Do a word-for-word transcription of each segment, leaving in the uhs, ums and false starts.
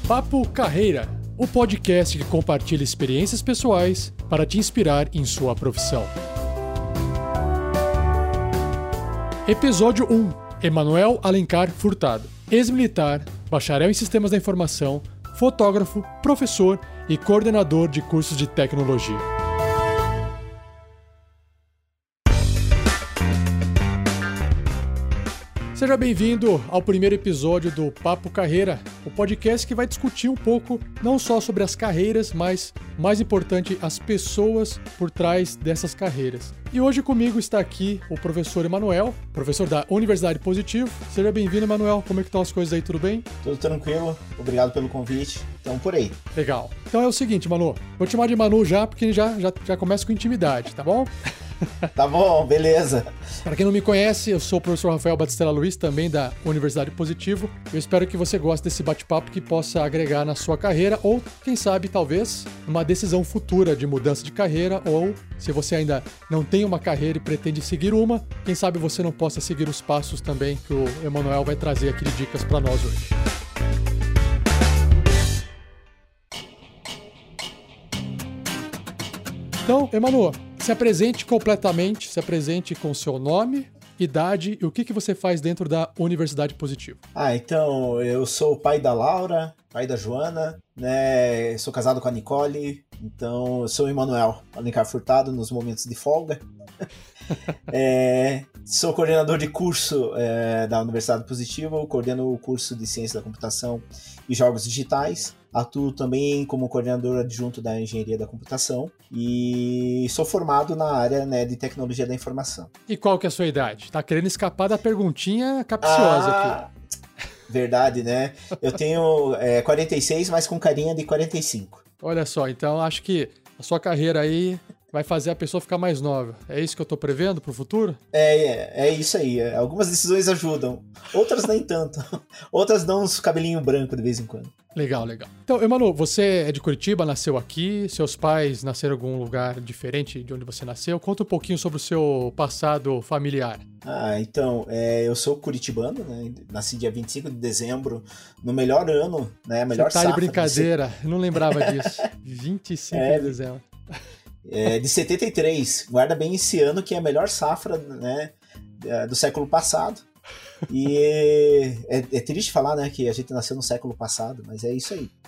Papo Carreira, o podcast que compartilha experiências pessoais para te inspirar em sua profissão. Episódio um. Emanuel Alencar Furtado, ex-militar, bacharel em Sistemas da Informação, fotógrafo, professor e coordenador de cursos de tecnologia. Seja bem-vindo ao primeiro episódio do Papo Carreira, o podcast que vai discutir um pouco não só sobre as carreiras, mas, mais importante, as pessoas por trás dessas carreiras. E hoje comigo está aqui o professor Emanuel, professor da Universidade Positivo. Seja bem-vindo, Emanuel. Como é que estão as coisas aí? Tudo bem? Tudo tranquilo. Obrigado pelo convite. Então, por aí. Legal. Então é o seguinte, Manu. Vou te chamar de Manu já, porque já, já, já começa com intimidade, tá bom? Tá bom, beleza. Para quem não me conhece, eu sou o professor Rafael Batistella Luiz, também da Universidade Positivo. Eu espero que você goste desse bate-papo que possa agregar na sua carreira ou, quem sabe, talvez, uma decisão futura de mudança de carreira ou, se você ainda não tem uma carreira e pretende seguir uma, quem sabe você não possa seguir os passos também que o Emanuel vai trazer aqui de dicas para nós hoje. Então, Emanuel, se apresente completamente, se apresente com seu nome, idade e o que, que você faz dentro da Universidade Positivo. Ah, então, eu sou o pai da Laura, pai da Joana, né? Sou casado com a Nicole, então eu sou o Emanuel Alencar Furtado nos momentos de folga. é, sou coordenador de curso é, da Universidade Positivo, coordeno o curso de Ciência da Computação e Jogos Digitais. Atuo também como coordenador adjunto da Engenharia da Computação e sou formado na área, né, de Tecnologia da Informação. E qual que é a sua idade? Tá querendo escapar da perguntinha capciosa ah, aqui. Verdade, né? Eu tenho é, quarenta e seis, mas com carinha de quarenta e cinco. Olha só, então acho que a sua carreira aí vai fazer a pessoa ficar mais nova. É isso que eu tô prevendo pro futuro? É, é, é isso aí. Algumas decisões ajudam, outras nem tanto. Outras dão uns cabelinho branco de vez em quando. Legal, legal. Então, Emanuel, você é de Curitiba, nasceu aqui, seus pais nasceram em algum lugar diferente de onde você nasceu. Conta um pouquinho sobre o seu passado familiar. Ah, então, é, eu sou curitibano, né? Nasci dia vinte e cinco de dezembro, no melhor ano, né? Melhor você tá safra. de brincadeira, de... eu não lembrava disso. vinte e cinco é, de dezembro. É, de setenta e três, guarda bem esse ano que é a melhor safra, né, do século passado. E é, é triste falar, né, que a gente nasceu no século passado, mas é isso aí.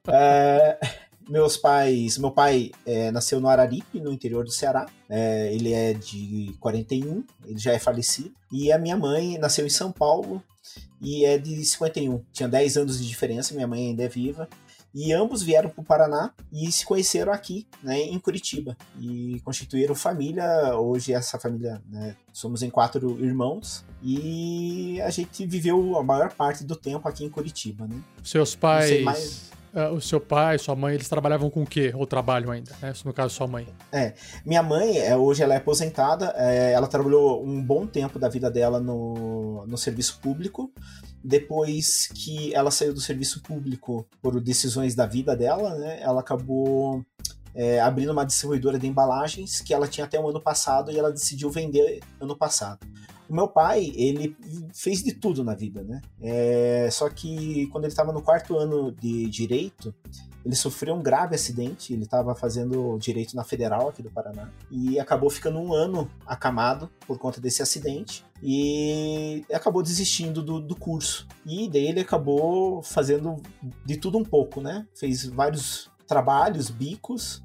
É, meus pais, meu pai é, nasceu no Araripe, no interior do Ceará. É, ele é de quarenta e um, ele já é falecido. E a minha mãe nasceu em São Paulo e é de cinquenta e um. Tinha dez anos de diferença, minha mãe ainda é viva. E ambos vieram para o Paraná e se conheceram aqui, né, em Curitiba. E constituíram família. Hoje essa família, né, somos em quatro irmãos. E a gente viveu a maior parte do tempo aqui em Curitiba, né? Seus pais... Mais... Uh, o seu pai, sua mãe, eles trabalhavam com o quê? Ou trabalham ainda, né? No caso, sua mãe. É, minha mãe, é, hoje ela é aposentada. É, ela trabalhou um bom tempo da vida dela no, no serviço público. Depois que ela saiu do serviço público por decisões da vida dela, né, ela acabou é, abrindo uma distribuidora de embalagens que ela tinha até o ano passado e ela decidiu vender ano passado. O meu pai, ele fez de tudo na vida, né? É, só que quando ele estava no quarto ano de Direito, ele sofreu um grave acidente. Ele estava fazendo Direito na Federal aqui do Paraná e acabou ficando um ano acamado por conta desse acidente e acabou desistindo do, do curso. E daí ele acabou fazendo de tudo um pouco, né? Fez vários trabalhos, bicos,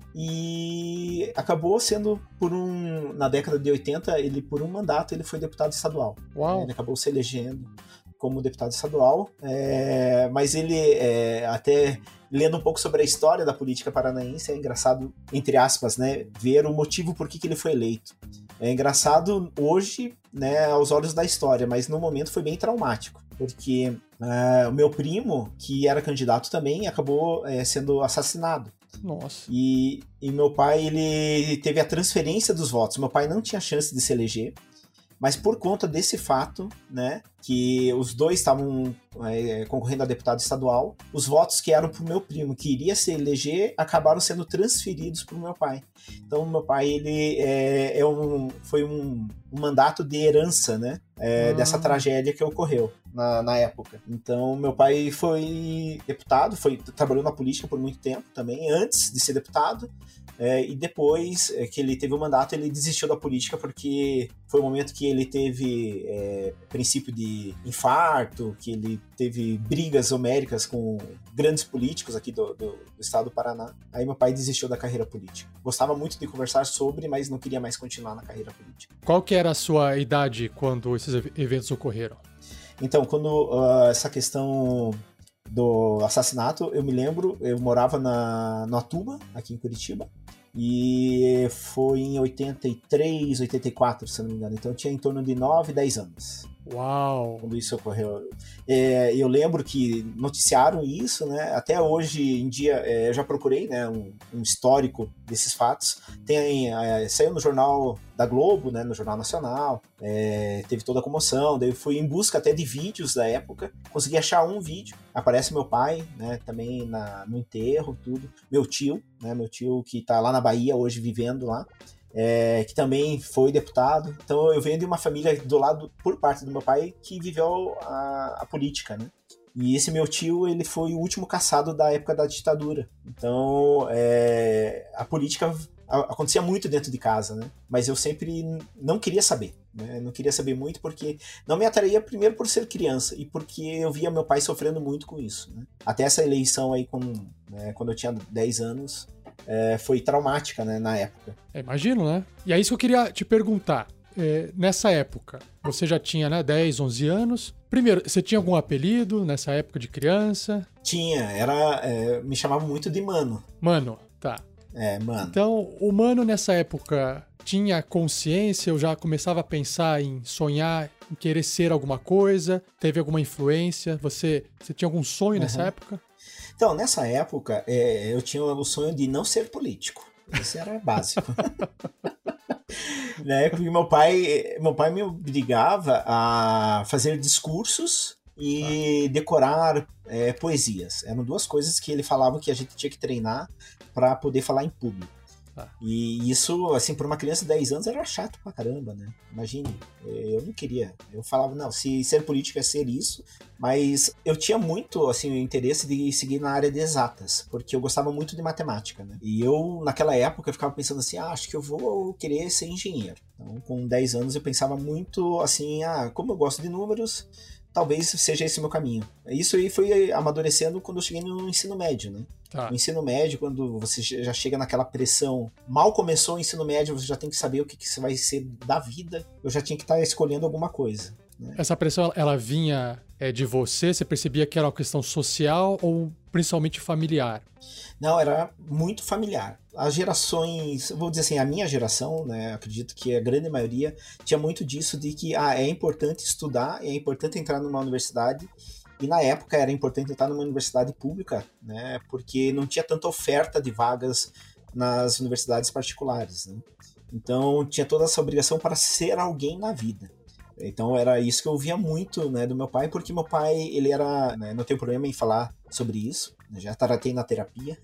e acabou sendo por um, na década de oitenta, ele por um mandato ele foi deputado estadual. Uau. Ele acabou se elegendo como deputado estadual, é, mas ele é, até lendo um pouco sobre a história da política paranaense, é engraçado, entre aspas, né, ver o motivo por que, que ele foi eleito. É engraçado hoje, né, aos olhos da história, mas no momento foi bem traumático, porque uh, o meu primo, que era candidato também, acabou uh, sendo assassinado. Nossa. E, e meu pai, ele teve a transferência dos votos. Meu pai não tinha chance de se eleger, mas por conta desse fato, né, que os dois estavam é, concorrendo a deputado estadual, os votos que eram pro meu primo, que iria se eleger, acabaram sendo transferidos pro meu pai. Então, meu pai, ele é, é um, foi um, um mandato de herança, né, é, ah. dessa tragédia que ocorreu. na, na época. Então, meu pai foi deputado, foi, trabalhou na política por muito tempo também, antes de ser deputado. É, e depois é, que ele teve o mandato, ele desistiu da política porque foi o momento que ele teve é, princípio de infarto, que ele teve brigas homéricas com grandes políticos aqui do, do, do estado do Paraná. Aí meu pai desistiu da carreira política. Gostava muito de conversar sobre, mas não queria mais continuar na carreira política. Qual que era a sua idade quando esses eventos ocorreram? Então, quando uh, essa questão do assassinato, eu me lembro, eu morava na, no Atuba, aqui em Curitiba, e foi em oitenta e três, oitenta e quatro, se não me engano. Então eu tinha em torno de nove, dez anos. Uau! Quando isso ocorreu. É, eu lembro que noticiaram isso, né? Até hoje em dia, é, eu já procurei, né, um, um histórico desses fatos. Tem, é, saiu no jornal da Globo, né, no Jornal Nacional, é, teve toda a comoção. Daí eu fui em busca até de vídeos da época, consegui achar um vídeo. Aparece meu pai, né, também na, no enterro, tudo. Meu tio, né, meu tio que tá lá na Bahia hoje, vivendo lá. É, que também foi deputado. Então eu venho de uma família do lado, por parte do meu pai, que viveu a, a política, né? E esse meu tio, ele foi o último caçado da época da ditadura. Então é, a política acontecia muito dentro de casa, né? Mas eu sempre não queria saber, né? Não queria saber muito porque não me atraía, primeiro por ser criança e porque eu via meu pai sofrendo muito com isso, né? Até essa eleição aí, com, né, quando eu tinha dez anos, É, foi traumática, né, na época. É, imagino, né? E é isso que eu queria te perguntar. É, nessa época, você já tinha, né, dez, onze anos. Primeiro, você tinha algum apelido nessa época de criança? Tinha, era, é, me chamavam muito de Mano. Mano, tá. É, Mano. Então, o Mano nessa época tinha consciência, eu já começava a pensar em sonhar, em querer ser alguma coisa, teve alguma influência? Você, você tinha algum sonho nessa Uhum. época? Então, nessa época, é, eu tinha o sonho de não ser político. Esse era básico. Né? Porque meu pai, meu pai me obrigava a fazer discursos e decorar é, poesias. Eram duas coisas que ele falava que a gente tinha que treinar para poder falar em público. Ah. E isso, assim, para uma criança de dez anos era chato pra caramba, né? Imagine, eu não queria. Eu falava, não, se ser político é ser isso, mas eu tinha muito, assim, o interesse de seguir na área de exatas, porque eu gostava muito de matemática, né? E eu, naquela época, eu ficava pensando assim, ah, acho que eu vou querer ser engenheiro. Então, com dez anos, eu pensava muito, assim, ah, como eu gosto de números, talvez seja esse o meu caminho. Isso aí foi amadurecendo quando eu cheguei no ensino médio, né? Tá. No ensino médio, quando você já chega naquela pressão, mal começou o ensino médio, você já tem que saber o que, que você vai ser da vida, eu já tinha que estar escolhendo alguma coisa, né? Essa pressão, ela vinha é, de você? Você percebia que era uma questão social ou principalmente familiar? Não, era muito familiar. As gerações, vou dizer assim, a minha geração, né, acredito que a grande maioria tinha muito disso de que ah, é importante estudar, é importante entrar numa universidade. E na época era importante entrar numa universidade pública, né, porque não tinha tanta oferta de vagas nas universidades particulares, né? Então tinha toda essa obrigação para ser alguém na vida. Então era isso que eu via muito, né, do meu pai, porque meu pai, ele era, né, não tenho problema em falar sobre isso, já tratei na terapia,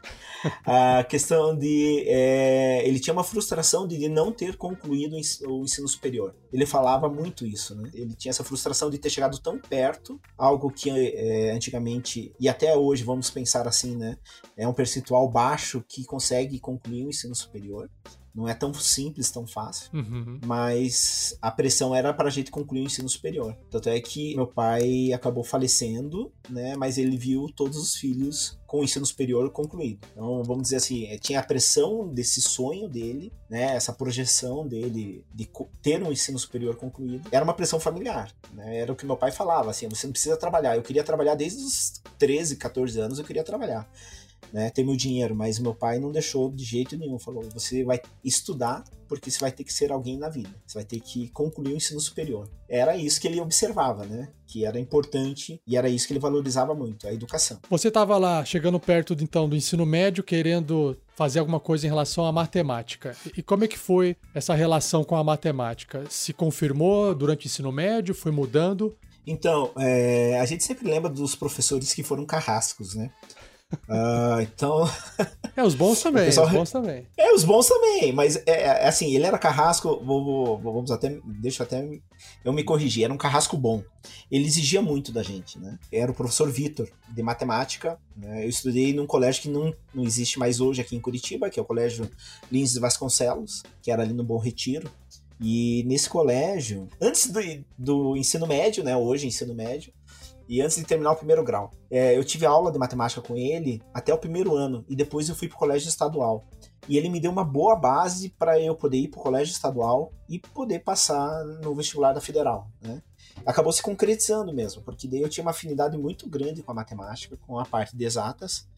a questão de, é, ele tinha uma frustração de não ter concluído o ensino superior. Ele falava muito isso, né? Ele tinha essa frustração de ter chegado tão perto, algo que é, antigamente, e até hoje, vamos pensar assim, né, é um percentual baixo que consegue concluir o ensino superior. Não é tão simples, tão fácil, uhum. Mas a pressão era para a gente concluir o ensino superior. Tanto é que meu pai acabou falecendo, né? Mas ele viu todos os filhos com o ensino superior concluído. Então, vamos dizer assim, tinha a pressão desse sonho dele, né? Essa projeção dele de ter um ensino superior concluído. Era uma pressão familiar, né? Era o que meu pai falava, assim, você não precisa trabalhar. Eu queria trabalhar desde os treze, catorze anos, eu queria trabalhar. Né, ter meu dinheiro, mas meu pai não deixou de jeito nenhum, falou, você vai estudar porque você vai ter que ser alguém na vida, você vai ter que concluir o ensino superior. Era isso que ele observava, né, que era importante e era isso que ele valorizava muito, a educação. Você estava lá, chegando perto então do ensino médio, querendo fazer alguma coisa em relação à matemática. E como é que foi essa relação com a matemática? Se confirmou durante o ensino médio? Foi mudando? Então, é, a gente sempre lembra dos professores que foram carrascos, né? Uh, então... É, os bons também, pessoal... os bons também. É, os bons também, mas é, é assim, ele era carrasco, vou, vou, vamos até, deixa até eu me corrigir, era um carrasco bom. Ele exigia muito da gente, né? Era o professor Vitor, de matemática, né? Eu estudei num colégio que não, não existe mais hoje aqui em Curitiba, que é o Colégio Lins de Vasconcelos, que era ali no Bom Retiro. E nesse colégio, antes do, do ensino médio, né? Hoje ensino médio, e antes de terminar o primeiro grau, é, eu tive aula de matemática com ele até o primeiro ano, e depois eu fui para o colégio estadual. E ele me deu uma boa base para eu poder ir para o colégio estadual e poder passar no vestibular da Federal, né? Acabou se concretizando mesmo, porque daí eu tinha uma afinidade muito grande com a matemática, com a parte de exatas,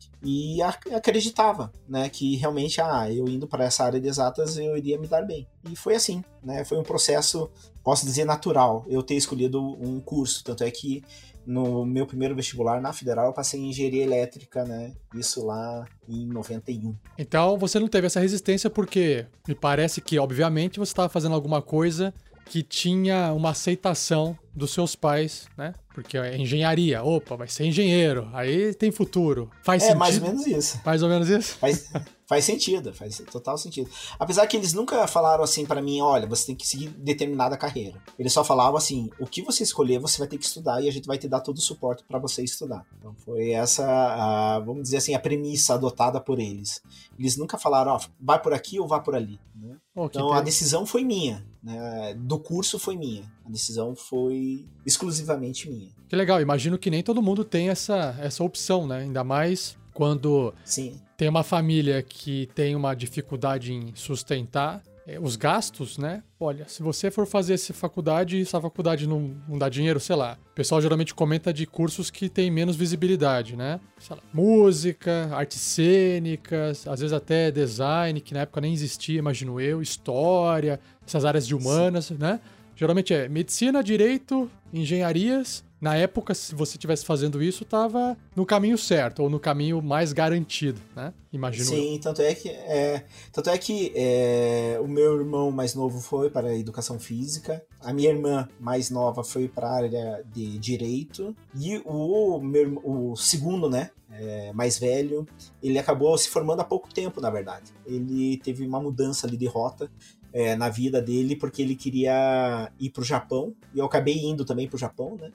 e acreditava, né, que realmente, ah, eu indo para essa área de exatas eu iria me dar bem. E foi assim, né, foi um processo, posso dizer, natural, eu ter escolhido um curso, tanto é que no meu primeiro vestibular na Federal eu passei em Engenharia Elétrica, né, isso lá em noventa e um. Então você não teve essa resistência porque me parece que, obviamente, você estava fazendo alguma coisa que tinha uma aceitação dos seus pais, né? Porque é engenharia, opa, vai ser engenheiro, aí tem futuro. Faz é, sentido? É, mais ou menos isso. Mais ou menos isso? Faz, faz sentido, faz total sentido. Apesar que eles nunca falaram assim pra mim, olha, você tem que seguir determinada carreira. Eles só falavam assim, o que você escolher, você vai ter que estudar e a gente vai te dar todo o suporte pra você estudar. Então foi essa, a, vamos dizer assim, a premissa adotada por eles. Eles nunca falaram, ó, vai por aqui ou vai por ali, né? Oh, então a decisão foi minha, né? Do curso foi minha. A decisão foi exclusivamente minha. Que legal, imagino que nem todo mundo tem essa, essa opção, né? Ainda mais quando Sim. tem uma família que tem uma dificuldade em sustentar é, os gastos, né? Olha, se você for fazer essa faculdade e essa faculdade não, não dá dinheiro, sei lá. O pessoal geralmente comenta de cursos que têm menos visibilidade, né? Sei lá, música, artes cênicas, às vezes até design, que na época nem existia, imagino eu, história, essas áreas de humanas, Sim. né? Geralmente é medicina, direito, engenharias. Na época, se você estivesse fazendo isso, estava no caminho certo, ou no caminho mais garantido, né? Imagino Sim, eu. tanto é que, é, tanto é que é, o meu irmão mais novo foi para a educação física, a minha irmã mais nova foi para a área de direito, e o, meu, o segundo, né, é, mais velho, ele acabou se formando há pouco tempo, na verdade. Ele teve uma mudança ali de rota, É, na vida dele, porque ele queria ir pro Japão, e eu acabei indo também pro Japão, né,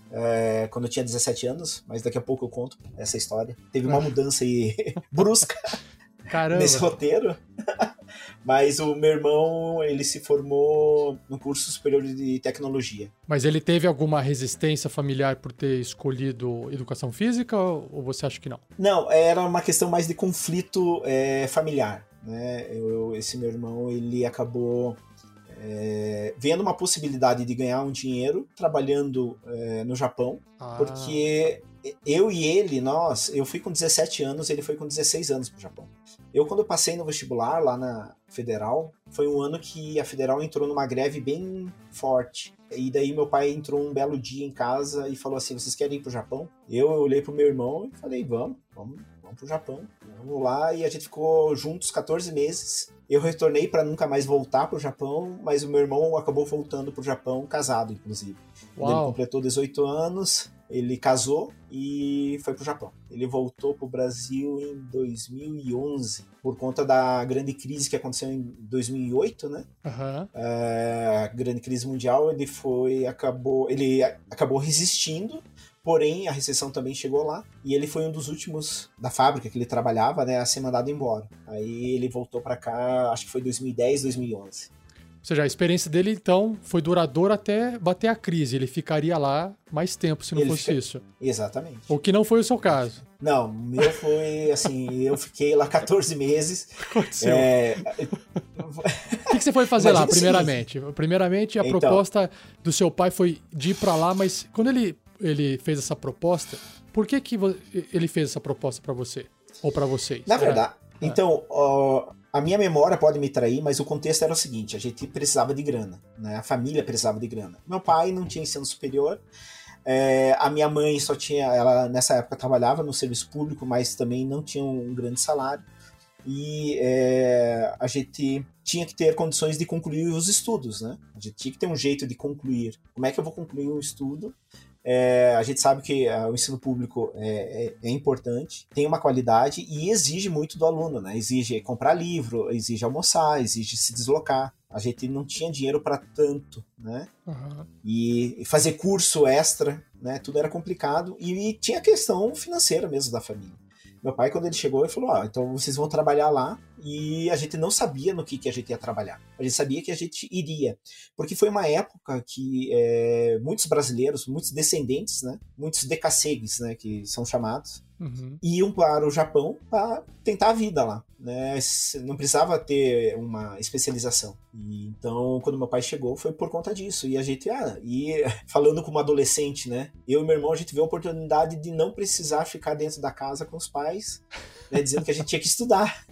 é, quando eu tinha dezessete anos, mas daqui a pouco eu conto essa história. Teve uma mudança aí brusca Caramba. nesse roteiro, mas o meu irmão, ele se formou no curso superior de tecnologia. Mas ele teve alguma resistência familiar por ter escolhido educação física, ou você acha que não? Não, era uma questão mais de conflito é, familiar. Né? Eu, esse meu irmão, ele acabou é, vendo uma possibilidade de ganhar um dinheiro trabalhando é, no Japão, ah. porque eu e ele, nós, eu fui com dezessete anos, ele foi com dezesseis anos pro Japão. Eu, quando eu passei no vestibular lá na Federal, foi um ano que a Federal entrou numa greve bem forte. E daí meu pai entrou um belo dia em casa e falou assim, vocês querem ir pro Japão? Eu, eu olhei pro meu irmão e falei, vamos, vamos. Vamos pro Japão, vamos lá, e a gente ficou juntos quatorze meses. Eu retornei para nunca mais voltar pro Japão, mas o meu irmão acabou voltando pro Japão, casado, inclusive. Quando ele completou dezoito anos, ele casou e foi pro Japão. Ele voltou pro Brasil em dois mil e onze, por conta da grande crise que aconteceu em dois mil e oito, né? Uhum. É, a grande crise mundial, ele foi, acabou, ele acabou resistindo. Porém, a recessão também chegou lá, e ele foi um dos últimos da fábrica que ele trabalhava, né, a ser mandado embora. Aí ele voltou pra cá, acho que foi dois mil e dez, dois mil e onze. Ou seja, a experiência dele, então, foi duradoura até bater a crise. Ele ficaria lá mais tempo se não ele fosse fica... isso. Exatamente. O que não foi o seu caso. Não, o meu foi, assim, eu fiquei lá quatorze meses. Aconteceu. É... O que, que você foi fazer Imagina lá, primeiramente? Seguinte. Primeiramente, a então... proposta do seu pai foi de ir pra lá, mas quando ele... ele fez essa proposta, por que que ele fez essa proposta para você? Ou para vocês? Na verdade, é. então, ó, a minha memória pode me trair, mas o contexto era o seguinte, a gente precisava de grana, né? A família precisava de grana. Meu pai não tinha ensino superior, é, a minha mãe só tinha, ela nessa época trabalhava no serviço público, mas também não tinha um grande salário, e é, a gente tinha que ter condições de concluir os estudos, né? A gente tinha que ter um jeito de concluir. Como é que eu vou concluir um estudo É, a gente sabe que uh, o ensino público é, é, é importante, tem uma qualidade e exige muito do aluno, né? Exige comprar livro, exige almoçar, exige se deslocar. A gente não tinha dinheiro para tanto, né? Uhum. E fazer curso extra, né? Tudo era complicado e, e tinha a questão financeira mesmo da família. Meu pai, quando ele chegou, ele falou, ó, então vocês vão trabalhar lá, e a gente não sabia no que, que a gente ia trabalhar. A gente sabia que a gente iria, porque foi uma época que é, muitos brasileiros, muitos descendentes, né, muitos decassegues, né, que são chamados, uhum. iam para o Japão para tentar a vida lá, né, não precisava ter uma especialização. E, então, quando meu pai chegou, foi por conta disso, e a gente, ah, e falando como adolescente, né, eu e meu irmão, a gente viu a oportunidade de não precisar ficar dentro da casa com os pais, né, dizendo que a gente tinha que estudar.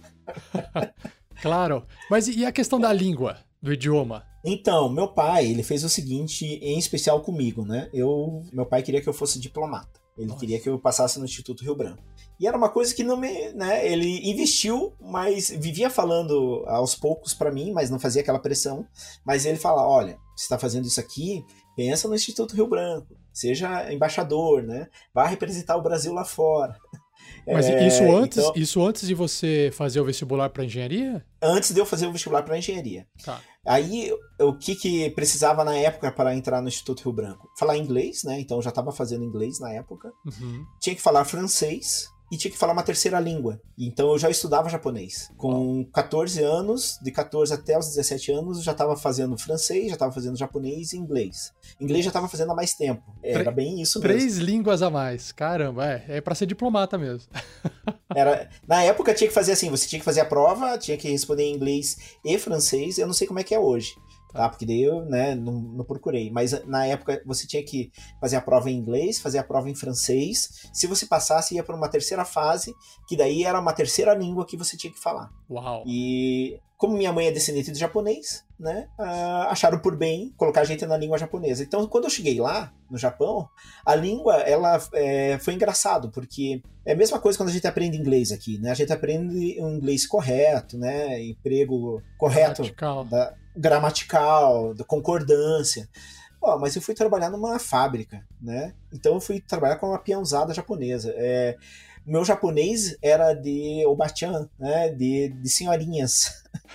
Claro, mas e a questão da língua, do idioma? Então, meu pai, ele fez o seguinte, em especial comigo, né? Eu, meu pai queria que eu fosse diplomata. Ele Nossa. queria que eu passasse no Instituto Rio Branco. E era uma coisa que não me, né? Ele investiu, mas vivia falando aos poucos para mim, mas não fazia aquela pressão. Mas ele fala, olha, você está fazendo isso aqui, pensa no Instituto Rio Branco, seja embaixador, né? Vá representar o Brasil lá fora. Mas é, isso, antes, então, isso antes de você fazer o vestibular para engenharia? Antes de eu fazer o vestibular para engenharia. Tá. Aí, o que, que precisava na época para entrar no Instituto Rio Branco? Falar inglês, né? Então, eu já estava fazendo inglês na época. Uhum. Tinha que falar francês e tinha que falar uma terceira língua. Então, eu já estudava japonês. Com catorze anos, de catorze até os dezessete anos, eu já estava fazendo francês, já estava fazendo japonês e inglês. Inglês já estava fazendo há mais tempo. Era bem isso mesmo. Três línguas a mais. Caramba, é, é para ser diplomata mesmo. Era, na época tinha que fazer assim, você tinha que fazer a prova, tinha que responder em inglês e francês, eu não sei como é que é hoje, tá? Porque daí eu, né, não, não procurei, mas na época você tinha que fazer a prova em inglês, fazer a prova em francês, se você passasse ia para uma terceira fase, que daí era uma terceira língua que você tinha que falar. Uau! E como minha mãe é descendente de japonês, né, uh, acharam por bem colocar a gente na língua japonesa. Então, quando eu cheguei lá, no Japão, a língua, ela é, foi engraçado, porque é a mesma coisa quando a gente aprende inglês aqui, né? A gente aprende um inglês correto, né? Emprego correto, gramatical, da, gramatical da concordância. Oh, mas eu fui trabalhar numa fábrica, né? Então eu fui trabalhar com uma peãozada japonesa. É, meu japonês era de obachan, né? De, de senhorinhas.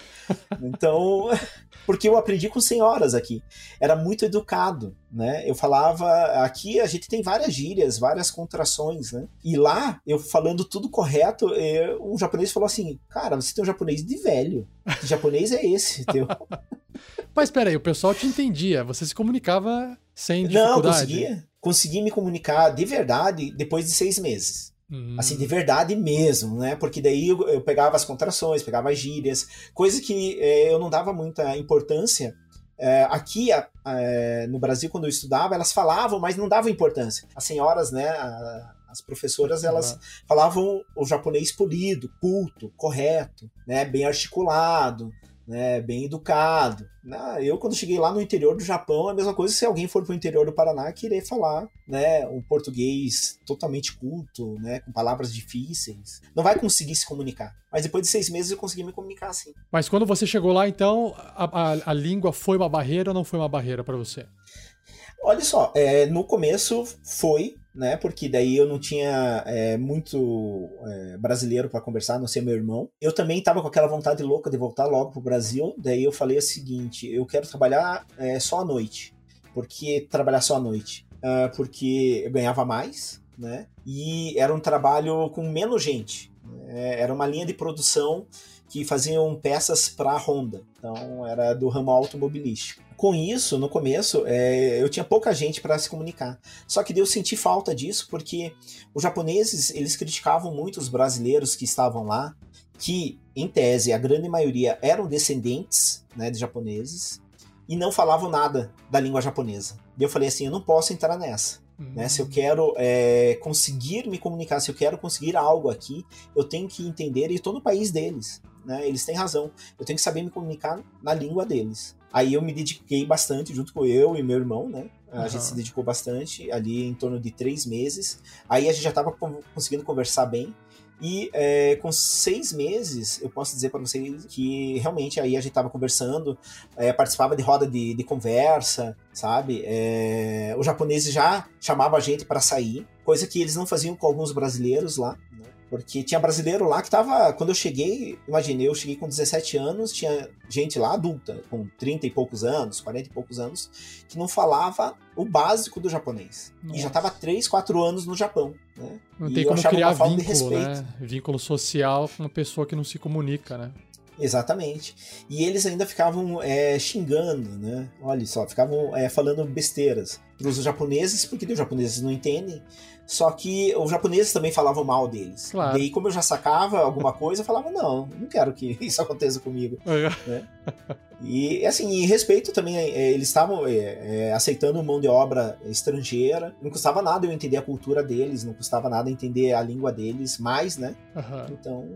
Então, porque eu aprendi com senhoras aqui. Era muito educado, né? Eu falava... Aqui a gente tem várias gírias, várias contrações, né? E lá, eu falando tudo correto, eu, um japonês falou assim, cara, você tem um japonês de velho. Que japonês é esse, teu? Mas peraí, o pessoal te entendia, você se comunicava sem dificuldade? Não, conseguia. Consegui me comunicar de verdade depois de seis meses. Hum. Assim, de verdade mesmo, né? Porque daí eu, eu pegava as contrações, pegava as gírias, coisa que é, eu não dava muita importância. É, aqui, é, no Brasil, quando eu estudava, elas falavam, mas não davam importância. As senhoras, né, a, as professoras, elas uhum. falavam o japonês polido, culto, correto, né, bem articulado, né, bem educado. Eu, quando cheguei lá no interior do Japão, é a mesma coisa se alguém for pro interior do Paraná querer falar, né, um português totalmente culto, né, com palavras difíceis. Não vai conseguir se comunicar. Mas depois de seis meses eu consegui me comunicar assim. Mas quando você chegou lá, então, a, a, a língua foi uma barreira ou não foi uma barreira para você? Olha só, é, no começo foi, né? Porque daí eu não tinha é, muito é, brasileiro para conversar, a não ser meu irmão. Eu também estava com aquela vontade louca de voltar logo pro Brasil. Daí eu falei o seguinte: eu quero trabalhar é, só à noite. Por que trabalhar só à noite? Uh, porque eu ganhava mais, né? E era um trabalho com menos gente. É, era uma linha de produção que faziam peças para a Honda. Então era do ramo automobilístico. Com isso, no começo, é, eu tinha pouca gente para se comunicar. Só que eu senti falta disso porque os japoneses, eles criticavam muito os brasileiros que estavam lá, que, em tese, a grande maioria eram descendentes, né, de japoneses, e não falavam nada da língua japonesa. E eu falei assim, eu não posso entrar nessa. Uhum. Né? Se eu quero é, conseguir me comunicar, se eu quero conseguir algo aqui, eu tenho que entender, e estou no país deles. Né? Eles têm razão. Eu tenho que saber me comunicar na língua deles. Aí eu me dediquei bastante, junto com eu e meu irmão, né? A uhum. gente se dedicou bastante, ali em torno de três meses. Aí a gente já estava conseguindo conversar bem. E é, com seis meses, eu posso dizer para vocês que realmente aí a gente tava conversando, é, participava de roda de, de conversa, sabe? É, os japoneses já chamavam a gente para sair, coisa que eles não faziam com alguns brasileiros lá, né? Porque tinha brasileiro lá que tava... Quando eu cheguei, imaginei, eu cheguei com dezessete anos, tinha gente lá adulta, com trinta e poucos anos, quarenta e poucos anos, que não falava o básico do japonês. Nossa. E já tava três, quatro anos no Japão, né? Não tem como criar vínculo, né? Vínculo social com uma pessoa que não se comunica, né? Exatamente. E eles ainda ficavam é, xingando, né? Olha só, ficavam é, falando besteiras para os japoneses, porque os japoneses não entendem. Só que os japoneses também falavam mal deles. Claro. Daí, como eu já sacava alguma coisa, eu falava, não, não quero que isso aconteça comigo. Né? E, assim, em respeito também, é, eles estavam é, é, aceitando mão de obra estrangeira. Não custava nada eu entender a cultura deles, não custava nada entender a língua deles mais, né? Uhum. Então,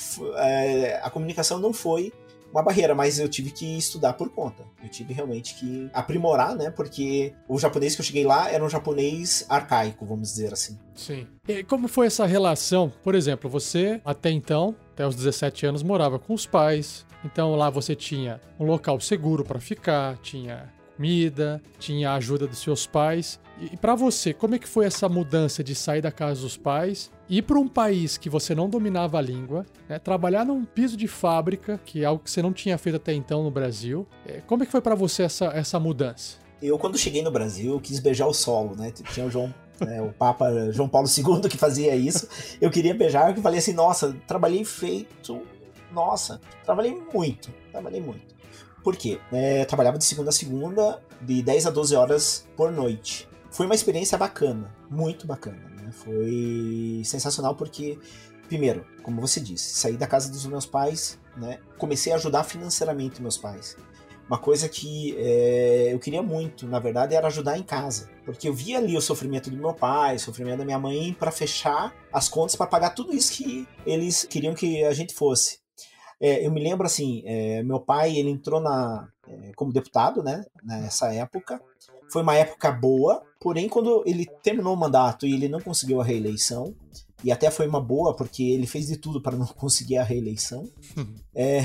é, a comunicação não foi uma barreira, mas eu tive que estudar por conta. Eu tive realmente que aprimorar, né? Porque o japonês que eu cheguei lá era um japonês arcaico, vamos dizer assim. Sim. E como foi essa relação? Por exemplo, você, até então, até os dezessete anos, morava com os pais. Então lá você tinha um local seguro para ficar, tinha comida, tinha a ajuda dos seus pais. E para você, como é que foi essa mudança de sair da casa dos pais, ir para um país que você não dominava a língua, né, trabalhar num piso de fábrica, que é algo que você não tinha feito até então no Brasil? Como é que foi para você essa, essa mudança? Eu, quando cheguei no Brasil, eu quis beijar o solo, né? Tinha o João, né, o Papa João Paulo segundo que fazia isso. Eu queria beijar, eu falei assim, nossa, trabalhei feito... Nossa, trabalhei muito, trabalhei muito. Por quê? É, trabalhava de segunda a segunda, de dez a doze horas por noite. Foi uma experiência bacana, muito bacana, né? Foi sensacional porque, primeiro, como você disse, saí da casa dos meus pais, né? Comecei a ajudar financeiramente meus pais. Uma coisa que é, eu queria muito, na verdade, era ajudar em casa. Porque eu via ali o sofrimento do meu pai, o sofrimento da minha mãe, para fechar as contas, para pagar tudo isso que eles queriam que a gente fosse. É, eu me lembro assim, é, meu pai ele entrou na, é, como deputado, né, nessa época. Foi uma época boa, porém quando ele terminou o mandato e ele não conseguiu a reeleição, e até foi uma boa porque ele fez de tudo para não conseguir a reeleição, é,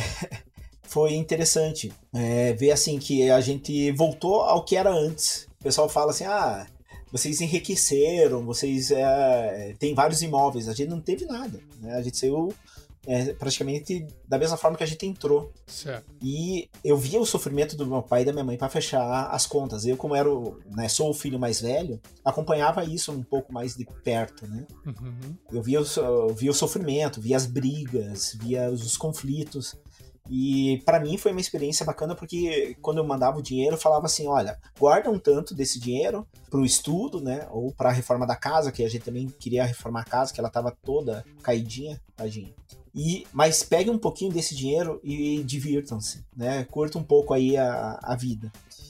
foi interessante é, ver assim que a gente voltou ao que era antes. O pessoal fala assim, ah, vocês enriqueceram, vocês é, têm vários imóveis. A gente não teve nada, né? A gente saiu É, praticamente da mesma forma que a gente entrou. Certo. E eu via o sofrimento do meu pai e da minha mãe para fechar as contas. Eu, como era o, né, sou o filho mais velho, acompanhava isso um pouco mais de perto, né? Uhum. Eu via, eu via o sofrimento, via as brigas, via os, os conflitos. E para mim foi uma experiência bacana porque quando eu mandava o dinheiro eu falava assim, olha, guarda um tanto desse dinheiro pro estudo, né, ou pra reforma da casa, que a gente também queria reformar a casa, que ela tava toda caidinha, tadinha. E, mas pegue um pouquinho desse dinheiro e divirtam-se, né, curta um pouco aí a, a vida.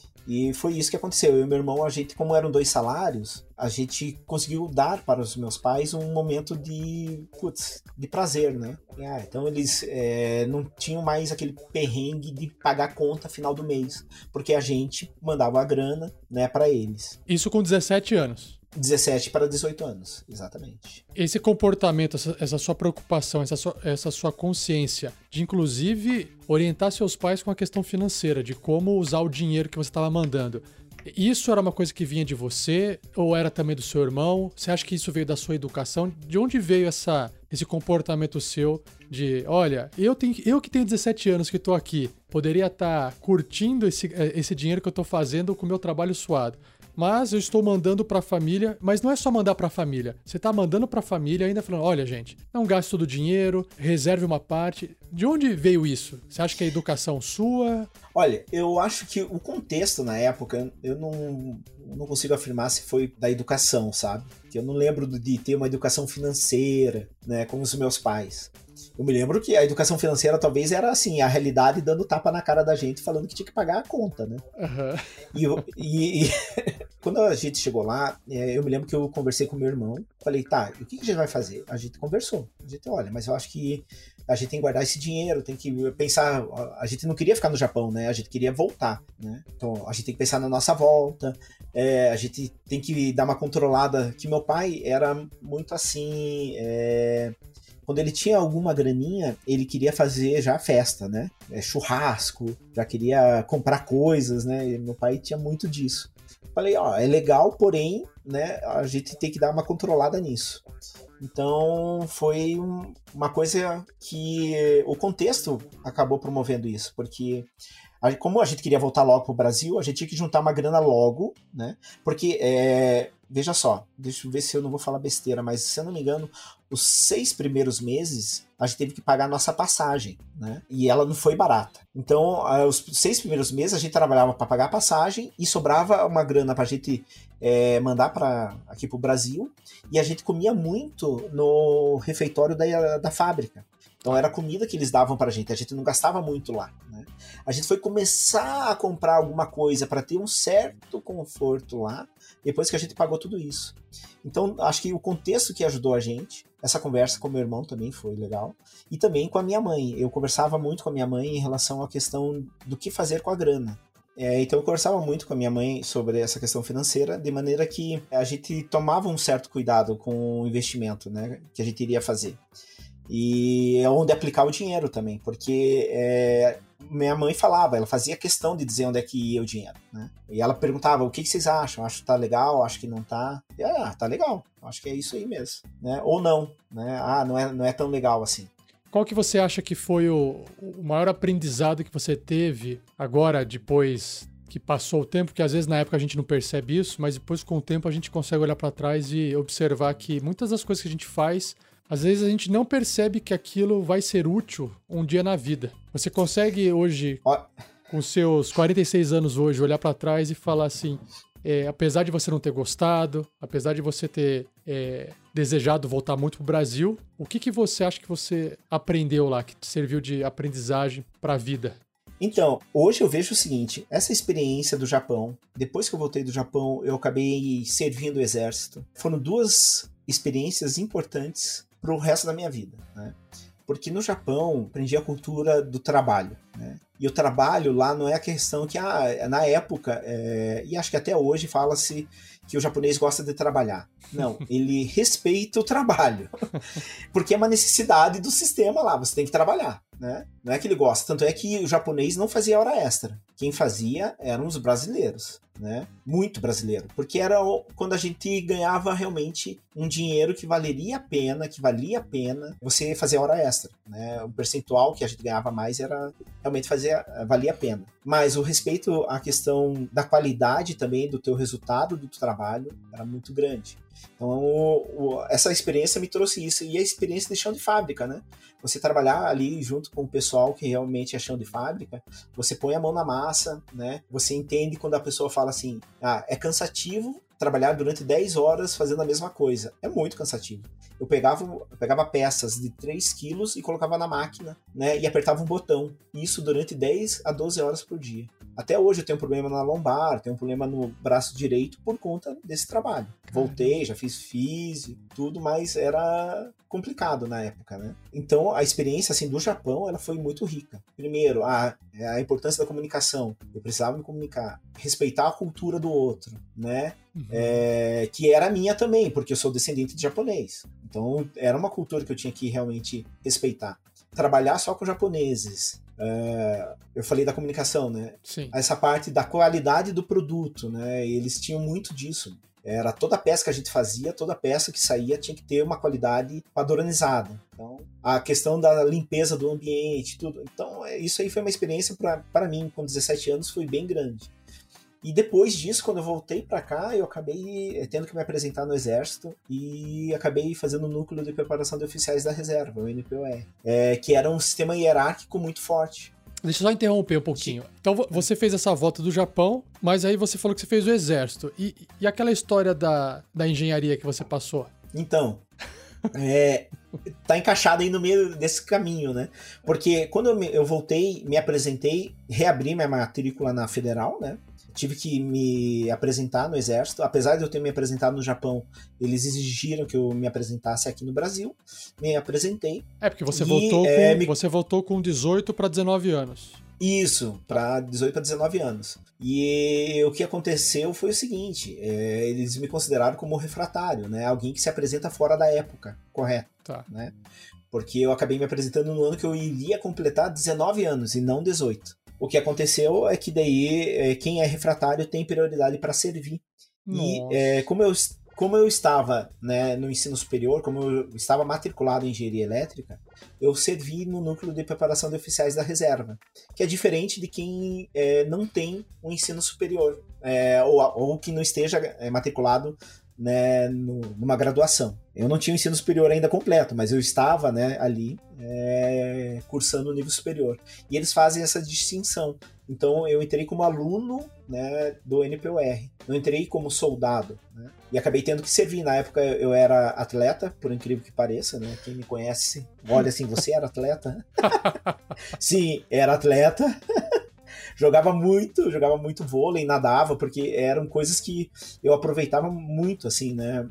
E foi isso que aconteceu. Eu e meu irmão, a gente, como eram dois salários, a gente conseguiu dar para os meus pais um momento de, putz, de prazer, né? Ah, então eles é, não tinham mais aquele perrengue de pagar conta final do mês, porque a gente mandava a grana, né, para eles. Isso com dezessete anos? dezessete para dezoito anos, exatamente. Esse comportamento, essa, essa sua preocupação, essa sua, essa sua consciência de, inclusive, orientar seus pais com a questão financeira, de como usar o dinheiro que você estava mandando, isso era uma coisa que vinha de você ou era também do seu irmão? Você acha que isso veio da sua educação? De onde veio essa, esse comportamento seu de, olha, eu, tenho, eu que tenho dezessete anos que estou aqui, poderia estar tá curtindo esse, esse dinheiro que eu estou fazendo com o meu trabalho suado, mas eu estou mandando para a família, mas não é só mandar para a família. Você está mandando para a família ainda falando, olha, gente, não gaste todo o dinheiro, reserve uma parte. De onde veio isso? Você acha que é educação sua? Olha, eu acho que o contexto na época, eu não, não consigo afirmar se foi da educação, sabe? Que eu não lembro de ter uma educação financeira, né, como os meus pais. Eu me lembro que a educação financeira talvez era assim, a realidade dando tapa na cara da gente, falando que tinha que pagar a conta, né? Uhum. E, eu, e, e quando a gente chegou lá, eu me lembro que eu conversei com meu irmão, falei, tá, o que a gente vai fazer? A gente conversou. A gente, olha, mas eu acho que a gente tem que guardar esse dinheiro, tem que pensar, a gente não queria ficar no Japão, né? A gente queria voltar, né? Então a gente tem que pensar na nossa volta, é, a gente tem que dar uma controlada, que meu pai era muito assim... É, quando ele tinha alguma graninha, ele queria fazer já festa, né? É, churrasco, já queria comprar coisas, né? E meu pai tinha muito disso. Falei, ó, é legal, porém, né, a gente tem que dar uma controlada nisso. Então, foi um, uma coisa que o contexto acabou promovendo isso, porque a, como a gente queria voltar logo pro Brasil, a gente tinha que juntar uma grana logo, né? Porque, é, veja só, deixa eu ver se eu não vou falar besteira, mas se eu não me engano, os seis primeiros meses a gente teve que pagar a nossa passagem, né? E ela não foi barata. Então, os seis primeiros meses a gente trabalhava para pagar a passagem e sobrava uma grana para a gente é, mandar para aqui pro Brasil, e a gente comia muito no refeitório da, da fábrica. Então era comida que eles davam pra gente, a gente não gastava muito lá, né? A gente foi começar a comprar alguma coisa para ter um certo conforto lá, depois que a gente pagou tudo isso. Então acho que o contexto que ajudou a gente, essa conversa com meu irmão também foi legal, e também com a minha mãe. Eu conversava muito com a minha mãe em relação à questão do que fazer com a grana. É, então eu conversava muito com a minha mãe sobre essa questão financeira, de maneira que a gente tomava um certo cuidado com o investimento, né, que a gente iria fazer. E é onde aplicar o dinheiro também, porque é, minha mãe falava, ela fazia questão de dizer onde é que ia o dinheiro, né? E ela perguntava, o que, que vocês acham? Acho que tá legal, acho que não tá. E, ah, tá legal, acho que é isso aí mesmo, né? Ou não, né? Ah, não é, não é tão legal assim. Qual que você acha que foi o, o maior aprendizado que você teve agora, depois que passou o tempo? Que às vezes na época a gente não percebe isso, mas depois com o tempo a gente consegue olhar para trás e observar que muitas das coisas que a gente faz, às vezes a gente não percebe que aquilo vai ser útil um dia na vida. Você consegue hoje, com seus quarenta e seis anos hoje, olhar para trás e falar assim, é, apesar de você não ter gostado, apesar de você ter é, desejado voltar muito pro Brasil, o que, que você acha que você aprendeu lá, que te serviu de aprendizagem para a vida? Então, hoje eu vejo o seguinte, essa experiência do Japão, depois que eu voltei do Japão, eu acabei servindo o exército. Foram duas experiências importantes para o resto da minha vida, né? Porque no Japão aprendi a cultura do trabalho, né? E o trabalho lá não é a questão que, ah, na época, é, e acho que até hoje fala-se que o japonês gosta de trabalhar. Não, ele respeita o trabalho, porque é uma necessidade do sistema lá, você tem que trabalhar, né? Não é que ele gosta, tanto é que o japonês não fazia hora extra. Quem fazia eram os brasileiros, né? Muito brasileiro, porque era quando a gente ganhava realmente um dinheiro que valeria a pena, que valia a pena você fazer hora extra, né? O percentual que a gente ganhava mais era realmente fazia, valia a pena. Mas o respeito à questão da qualidade também do teu resultado do teu trabalho era muito grande. Então, o, o, essa experiência me trouxe isso, e a experiência de chão de fábrica, né? Você trabalhar ali junto com o pessoal que realmente é chão de fábrica, você põe a mão na massa, né? Você entende quando a pessoa fala assim, ah, é cansativo trabalhar durante dez horas fazendo a mesma coisa. É muito cansativo. Eu pegava, eu pegava peças de três quilos e colocava na máquina, né? E apertava um botão. Isso durante dez a doze horas por dia. Até hoje eu tenho um problema na lombar, tenho um problema no braço direito por conta desse trabalho. Voltei, já fiz físio, tudo, mas era complicado na época, né? Então a experiência assim, do Japão ela foi muito rica. Primeiro, a, a importância da comunicação. Eu precisava me comunicar. Respeitar a cultura do outro, né? Uhum. É, que era minha também, porque eu sou descendente de japonês. Então era uma cultura que eu tinha que realmente respeitar. Trabalhar só com japoneses. É, eu falei da comunicação, né? Sim. Essa parte da qualidade do produto, né? Eles tinham muito disso. Era toda peça que a gente fazia, toda peça que saía tinha que ter uma qualidade padronizada. Então, a questão da limpeza do ambiente, tudo. Então, isso aí foi uma experiência para mim, com dezessete anos, foi bem grande. E depois disso, quando eu voltei para cá, eu acabei tendo que me apresentar no Exército e acabei fazendo o núcleo de preparação de oficiais da reserva, o N P O R, é, que era um sistema hierárquico muito forte. Deixa eu só interromper um pouquinho. Então você fez essa volta do Japão, mas aí você falou que você fez o Exército. E, e aquela história da, da engenharia que você passou? Então, é, tá encaixado aí no meio desse caminho, né? Porque quando eu, me, eu voltei, me apresentei, reabri minha matrícula na Federal, né? Tive que me apresentar no Exército. Apesar de eu ter me apresentado no Japão, eles exigiram que eu me apresentasse aqui no Brasil. Me apresentei. É, porque você, e, voltou, é, com, me... você voltou com dezoito para dezenove anos. Isso, para dezoito para dezenove anos. E o que aconteceu foi o seguinte, é, eles me consideraram como refratário, né? Alguém que se apresenta fora da época, correto, Tá. né? Porque eu acabei me apresentando no ano que eu iria completar dezenove anos e não dezoito. O que aconteceu é que daí é, quem é refratário tem prioridade para servir. Nossa. E é, como eu Como eu estava, né, no ensino superior, como eu estava matriculado em engenharia elétrica, eu servi no núcleo de preparação de oficiais da reserva, que é diferente de quem é, não tem um ensino superior, é, ou, ou que não esteja matriculado, né, no, numa graduação. Eu não tinha o ensino superior ainda completo, mas eu estava, né, ali é, cursando o nível superior. E eles fazem essa distinção. Então eu entrei como aluno, né, do N P O R, não entrei como soldado, né, e acabei tendo que servir. Na época eu era atleta, por incrível que pareça, né, quem me conhece olha assim, você era atleta? Sim, era atleta. Jogava muito, jogava muito vôlei, nadava, porque eram coisas que eu aproveitava muito, assim, né,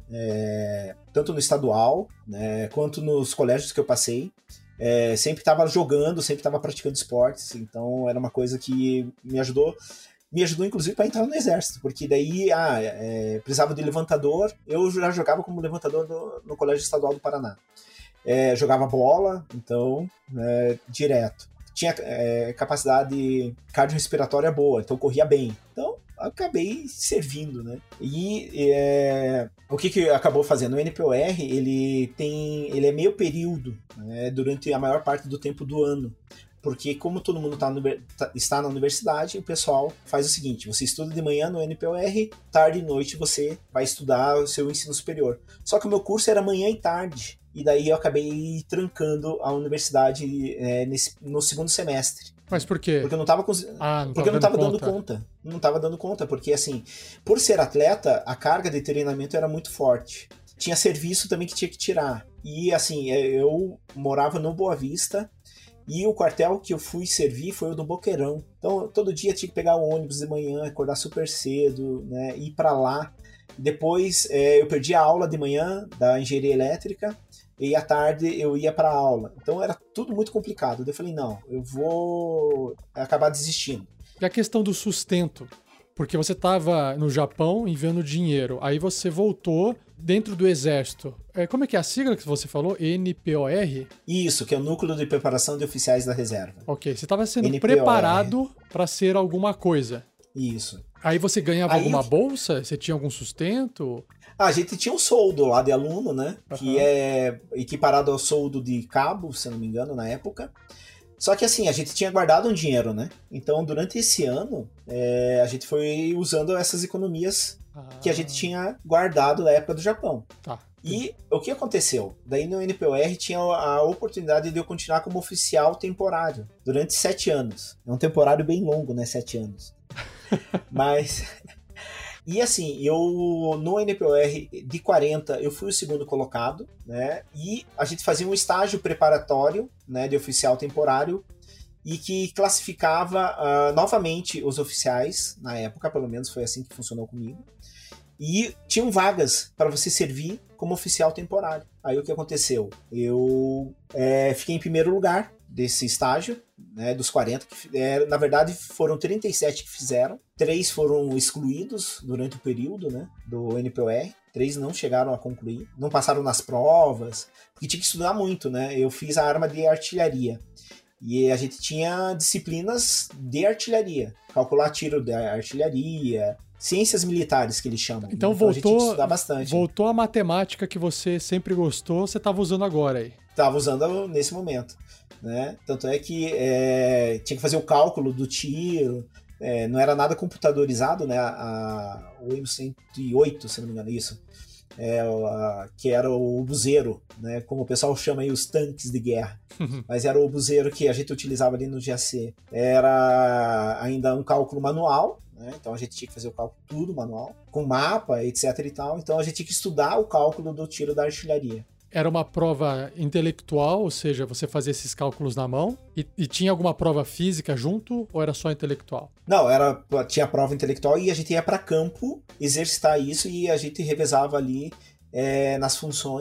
é, tanto no estadual, né, quanto nos colégios que eu passei. É, sempre estava jogando, sempre estava praticando esportes, então era uma coisa que me ajudou, me ajudou inclusive para entrar no exército, porque daí ah, é, precisava de levantador, eu já jogava como levantador no, no Colégio Estadual do Paraná, é, jogava bola, então, é, direto, tinha é, capacidade cardiorrespiratória boa, então corria bem, então acabei servindo, né? E é, o que que acabou fazendo? O N P O R, ele tem, ele é meio período, né, durante a maior parte do tempo do ano. Porque como todo mundo tá, tá, está na universidade, o pessoal faz o seguinte, você estuda de manhã no N P O R, tarde e noite você vai estudar o seu ensino superior. Só que o meu curso era manhã e tarde, e daí eu acabei trancando a universidade é, nesse, no segundo semestre. Mas por quê? Porque eu não tava, ah, não porque tava eu não tava dando dando conta. Não tava dando conta, porque assim, por ser atleta, a carga de treinamento era muito forte. Tinha serviço também que tinha que tirar. E assim, eu morava no Boa Vista, e o quartel que eu fui servir foi o do Boqueirão. Então, todo dia tinha que pegar o ônibus de manhã, acordar super cedo, né, ir pra lá. Depois, é, eu perdi a aula de manhã da engenharia elétrica, e à tarde eu ia para aula. Então era tudo muito complicado. Daí eu falei, não, eu vou acabar desistindo. E a questão do sustento? Porque você estava no Japão enviando dinheiro, aí você voltou dentro do exército. É, como é que é a sigla que você falou? N P O R? Isso, que é o Núcleo de Preparação de Oficiais da Reserva. Ok, você estava sendo N P O R. preparado para ser alguma coisa. Isso. Aí você ganhava Aí alguma eu... bolsa? Você tinha algum sustento? Ah, a gente tinha um soldo lá de aluno, né? Uhum. Que é equiparado ao soldo de cabo, se eu não me engano, na época. Só que assim, a gente tinha guardado um dinheiro, né? Então, durante esse ano, é, a gente foi usando essas economias ah. que a gente tinha guardado da época do Japão. Tá. E o que aconteceu? Daí no N P O R tinha a oportunidade de eu continuar como oficial temporário durante sete anos. É um temporário bem longo, né? Sete anos. Mas... E assim, eu no N P O R de quarenta, eu fui o segundo colocado, né? E a gente fazia um estágio preparatório, né, de oficial temporário, e que classificava uh, novamente os oficiais, na época, pelo menos foi assim que funcionou comigo. E tinham vagas para você servir como oficial temporário. Aí o que aconteceu? Eu é, fiquei em primeiro lugar desse estágio, né, dos quarenta, que é, na verdade foram trinta e sete que fizeram, três foram excluídos durante o período, né, do N P O R, três não chegaram a concluir, não passaram nas provas, porque tinha que estudar muito, né, eu fiz a arma de artilharia, e a gente tinha disciplinas de artilharia, calcular tiro da artilharia, ciências militares que eles chamam. Então, né? voltou, então a gente tinha que estudar bastante. Voltou a matemática que você sempre gostou, você estava usando agora aí. Estava usando nesse momento. Né? Tanto é que é, tinha que fazer o cálculo do tiro, é, não era nada computadorizado, né? A, o M cento e oito, se não me engano, isso, é, a, que era o obuseiro, né? Como o pessoal chama aí os tanques de guerra, mas era o obuseiro que a gente utilizava ali no G A C. Era ainda um cálculo manual, né? Então a gente tinha que fazer o cálculo tudo manual, com mapa, etc e tal, então a gente tinha que estudar o cálculo do tiro da artilharia. Era uma prova intelectual, ou seja, você fazia esses cálculos na mão, e, e tinha alguma prova física junto, ou era só intelectual? Não, era, tinha prova intelectual e a gente ia para campo exercitar isso e a gente revezava ali é, nas funções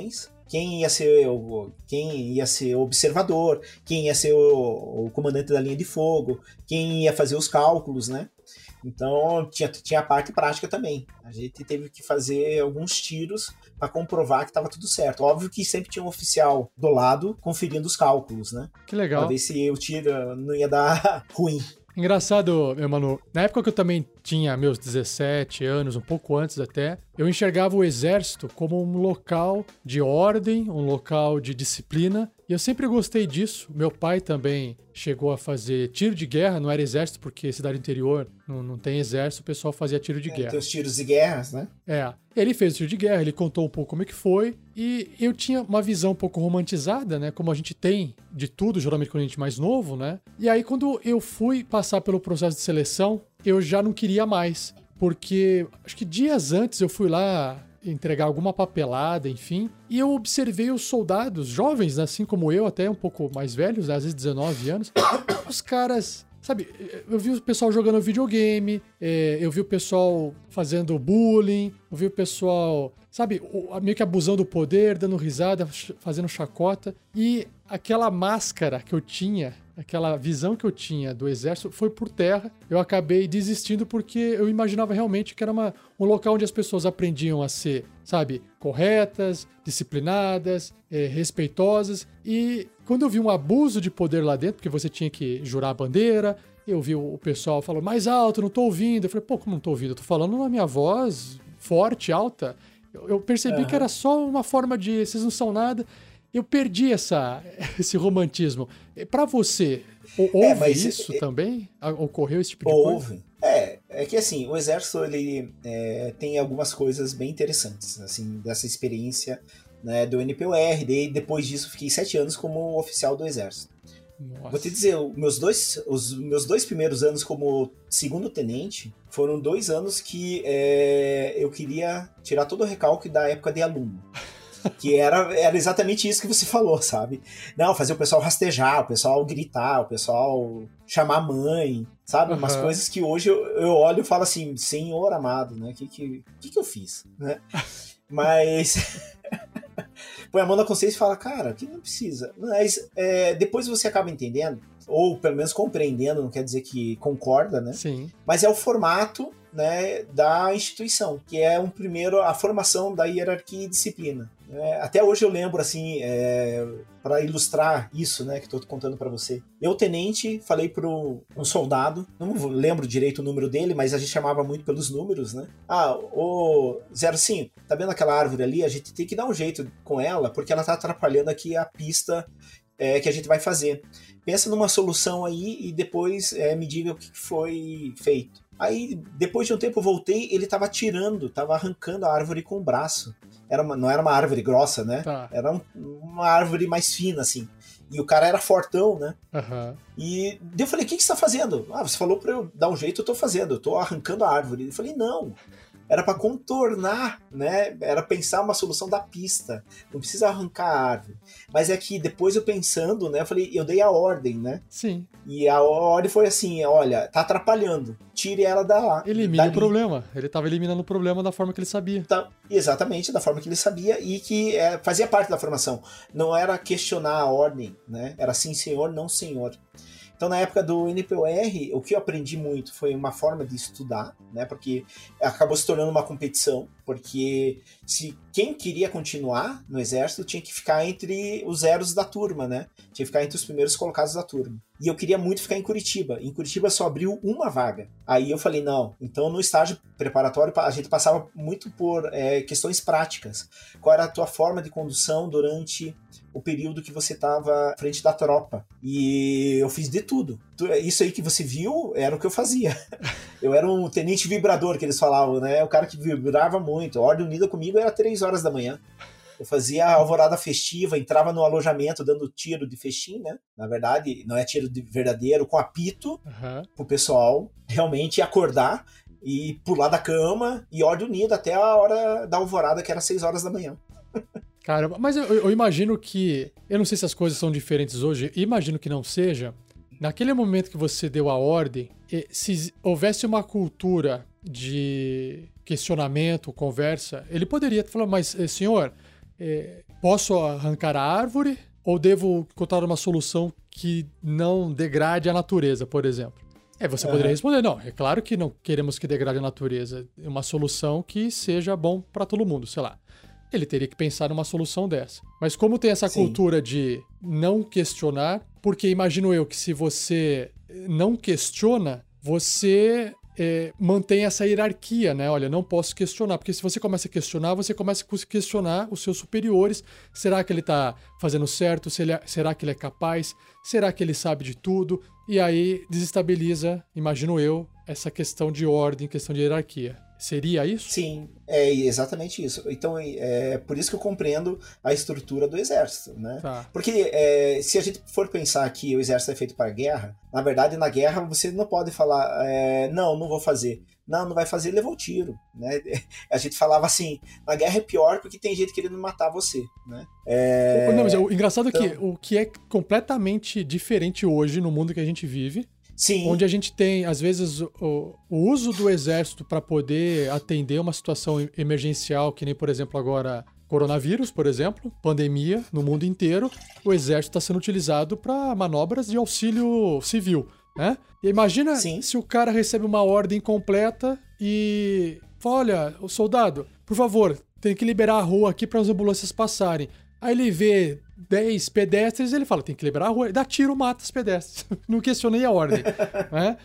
quem ia ser o, quem ia ser o observador, quem ia ser o, o comandante da linha de fogo, quem ia fazer os cálculos, né? Então tinha, tinha a parte prática também. A gente teve que fazer alguns tiros para comprovar que estava tudo certo. Óbvio que sempre tinha um oficial do lado conferindo os cálculos, né? Que legal. Para ver se o tiro não ia dar ruim. Engraçado, meu mano, na época que eu também tinha meus dezessete anos, um pouco antes até, eu enxergava o exército como um local de ordem, um local de disciplina, e eu sempre gostei disso. Meu pai também chegou a fazer tiro de guerra, não era exército, porque cidade interior não, não tem exército, o pessoal fazia tiro de é, guerra. Tem os tiros de guerras, né? É, ele fez o tiro de guerra, ele contou um pouco como é que foi, e eu tinha uma visão um pouco romantizada, né, como a gente tem de tudo, geralmente quando a gente é mais novo, né? E aí quando eu fui passar pelo processo de seleção, eu já não queria mais, porque acho que dias antes eu fui lá entregar alguma papelada, enfim, e eu observei os soldados jovens, assim como eu, até um pouco mais velhos, às vezes dezenove anos, os caras, sabe, eu vi o pessoal jogando videogame, eu vi o pessoal fazendo bullying, eu vi o pessoal, sabe, meio que abusando do poder, dando risada, fazendo chacota, e aquela máscara que eu tinha, aquela visão que eu tinha do exército foi por terra. Eu acabei desistindo porque eu imaginava realmente que era uma, um local onde as pessoas aprendiam a ser, sabe, corretas, disciplinadas, é, respeitosas. E quando eu vi um abuso de poder lá dentro, porque você tinha que jurar a bandeira, eu vi o pessoal falando mais alto, não tô ouvindo. Eu falei, pô, como não tô ouvindo? Eu tô falando na minha voz forte, alta. Eu, eu percebi uhum. que era só uma forma de, vocês não são nada. Eu perdi essa, esse romantismo. Para você, houve é, mas, isso é, também? Ocorreu esse tipo de houve. coisa? Houve. É, é que assim, o exército ele é, tem algumas coisas bem interessantes, assim, dessa experiência, né, do N P O R. Daí, depois disso, fiquei sete anos como oficial do exército. Nossa. Vou te dizer, meus dois, os meus dois primeiros anos como segundo tenente foram dois anos que é, eu queria tirar todo o recalque da época de aluno. Que era, era exatamente isso que você falou, sabe? Não, fazer o pessoal rastejar, o pessoal gritar, o pessoal chamar mãe, sabe? Uhum. Umas coisas que hoje eu, eu olho e falo assim, Senhor amado, né? O que, que, que, que eu fiz, né? Mas... põe a mão na consciência e fala, cara, que não precisa. Mas é, depois você acaba entendendo, ou pelo menos compreendendo, não quer dizer que concorda, né? Sim. Mas é o formato, né, da instituição, que é um primeiro, a formação da hierarquia e disciplina. É, até hoje eu lembro, assim, é, para ilustrar isso, né, que estou contando para você. Eu, tenente, falei para um soldado, não lembro direito o número dele, mas a gente chamava muito pelos números, né? Ah, o zero cinco, tá vendo aquela árvore ali? A gente tem que dar um jeito com ela, porque ela tá atrapalhando aqui a pista é, que a gente vai fazer. Pensa numa solução aí e depois é, me diga o que foi feito. Aí, depois de um tempo, eu voltei, ele tava tirando, tava arrancando a árvore com o braço. Era uma, não era uma árvore grossa, né? Tá. Era um, uma árvore mais fina, assim. E o cara era fortão, né? Uhum. E eu falei, o que, que você tá fazendo? Ah, você falou pra eu dar um jeito, eu tô fazendo. Eu tô arrancando a árvore. Eu falei, não. Era para contornar, né? Era pensar uma solução da pista. Não precisa arrancar a árvore. Mas é que depois eu pensando, né? Eu falei, eu dei a ordem, né? Sim. E a ordem foi assim, olha, tá atrapalhando. Tire ela da lá. Elimina o problema. Ele tava eliminando o problema da forma que ele sabia. Tá, exatamente, da forma que ele sabia e que é, fazia parte da formação. Não era questionar a ordem, né? Era sim senhor, não senhor. Então, na época do N P O R, o que eu aprendi muito foi uma forma de estudar, né? Porque acabou se tornando uma competição, porque se quem queria continuar no exército tinha que ficar entre os zeros da turma, né? Tinha que ficar entre os primeiros colocados da turma. E eu queria muito ficar em Curitiba. Em Curitiba só abriu uma vaga. Aí eu falei, não. Então, no estágio preparatório, a gente passava muito por é, questões práticas. Qual era a tua forma de condução durante o período que você estava à frente da tropa. E eu fiz de tudo. Isso aí que você viu era o que eu fazia. Eu era um tenente vibrador, que eles falavam, né? O cara que vibrava muito. A ordem unida comigo era três horas da manhã. Eu fazia a alvorada festiva, entrava no alojamento dando tiro de festim, né? Na verdade, não é tiro de verdadeiro, com apito, uhum. Pro pessoal realmente acordar e pular da cama e ordem unida até a hora da alvorada, que era seis horas da manhã. Caramba, mas eu, eu imagino que... Eu não sei se as coisas são diferentes hoje, imagino que não seja. Naquele momento que você deu a ordem, se houvesse uma cultura de questionamento, conversa, ele poderia falar, mas senhor... É, posso arrancar a árvore ou devo encontrar uma solução que não degrade a natureza, por exemplo? É, você poderia Uhum. responder, não, é claro que não queremos que degrade a natureza. É uma solução que seja bom para todo mundo, sei lá. Ele teria que pensar numa solução dessa. Mas como tem essa Sim. cultura de não questionar, porque imagino eu que se você não questiona, você é, mantém essa hierarquia, né? Olha, não posso questionar, porque se você começa a questionar, você começa a questionar os seus superiores. Será que ele tá fazendo certo? Se ele é- Será que ele é capaz? Será que ele sabe de tudo? E aí desestabiliza, imagino eu, essa questão de ordem, questão de hierarquia. Seria isso? Sim, é exatamente isso. Então, é por isso que eu compreendo a estrutura do exército, né? Tá. Porque é, se a gente for pensar que o exército é feito para guerra, na verdade, na guerra você não pode falar, é, não, não vou fazer. Não, não vai fazer, levou um tiro, né? A gente falava assim, na guerra é pior porque tem gente querendo matar você, né? É, Não, mas o engraçado então- é que o que é completamente diferente hoje no mundo que a gente vive, Sim, onde a gente tem, às vezes, o, o uso do exército para poder atender uma situação e- emergencial, que nem, por exemplo, agora coronavírus, por exemplo, pandemia no mundo inteiro, o exército está sendo utilizado para manobras de auxílio civil, né? E imagina Sim. se o cara recebe uma ordem completa e fala, olha, o soldado, por favor, tem que liberar a rua aqui para as ambulâncias passarem. Aí ele vê dez pedestres e ele fala, tem que liberar a rua. Dá tiro, mata os pedestres. Não questionei a ordem. Né?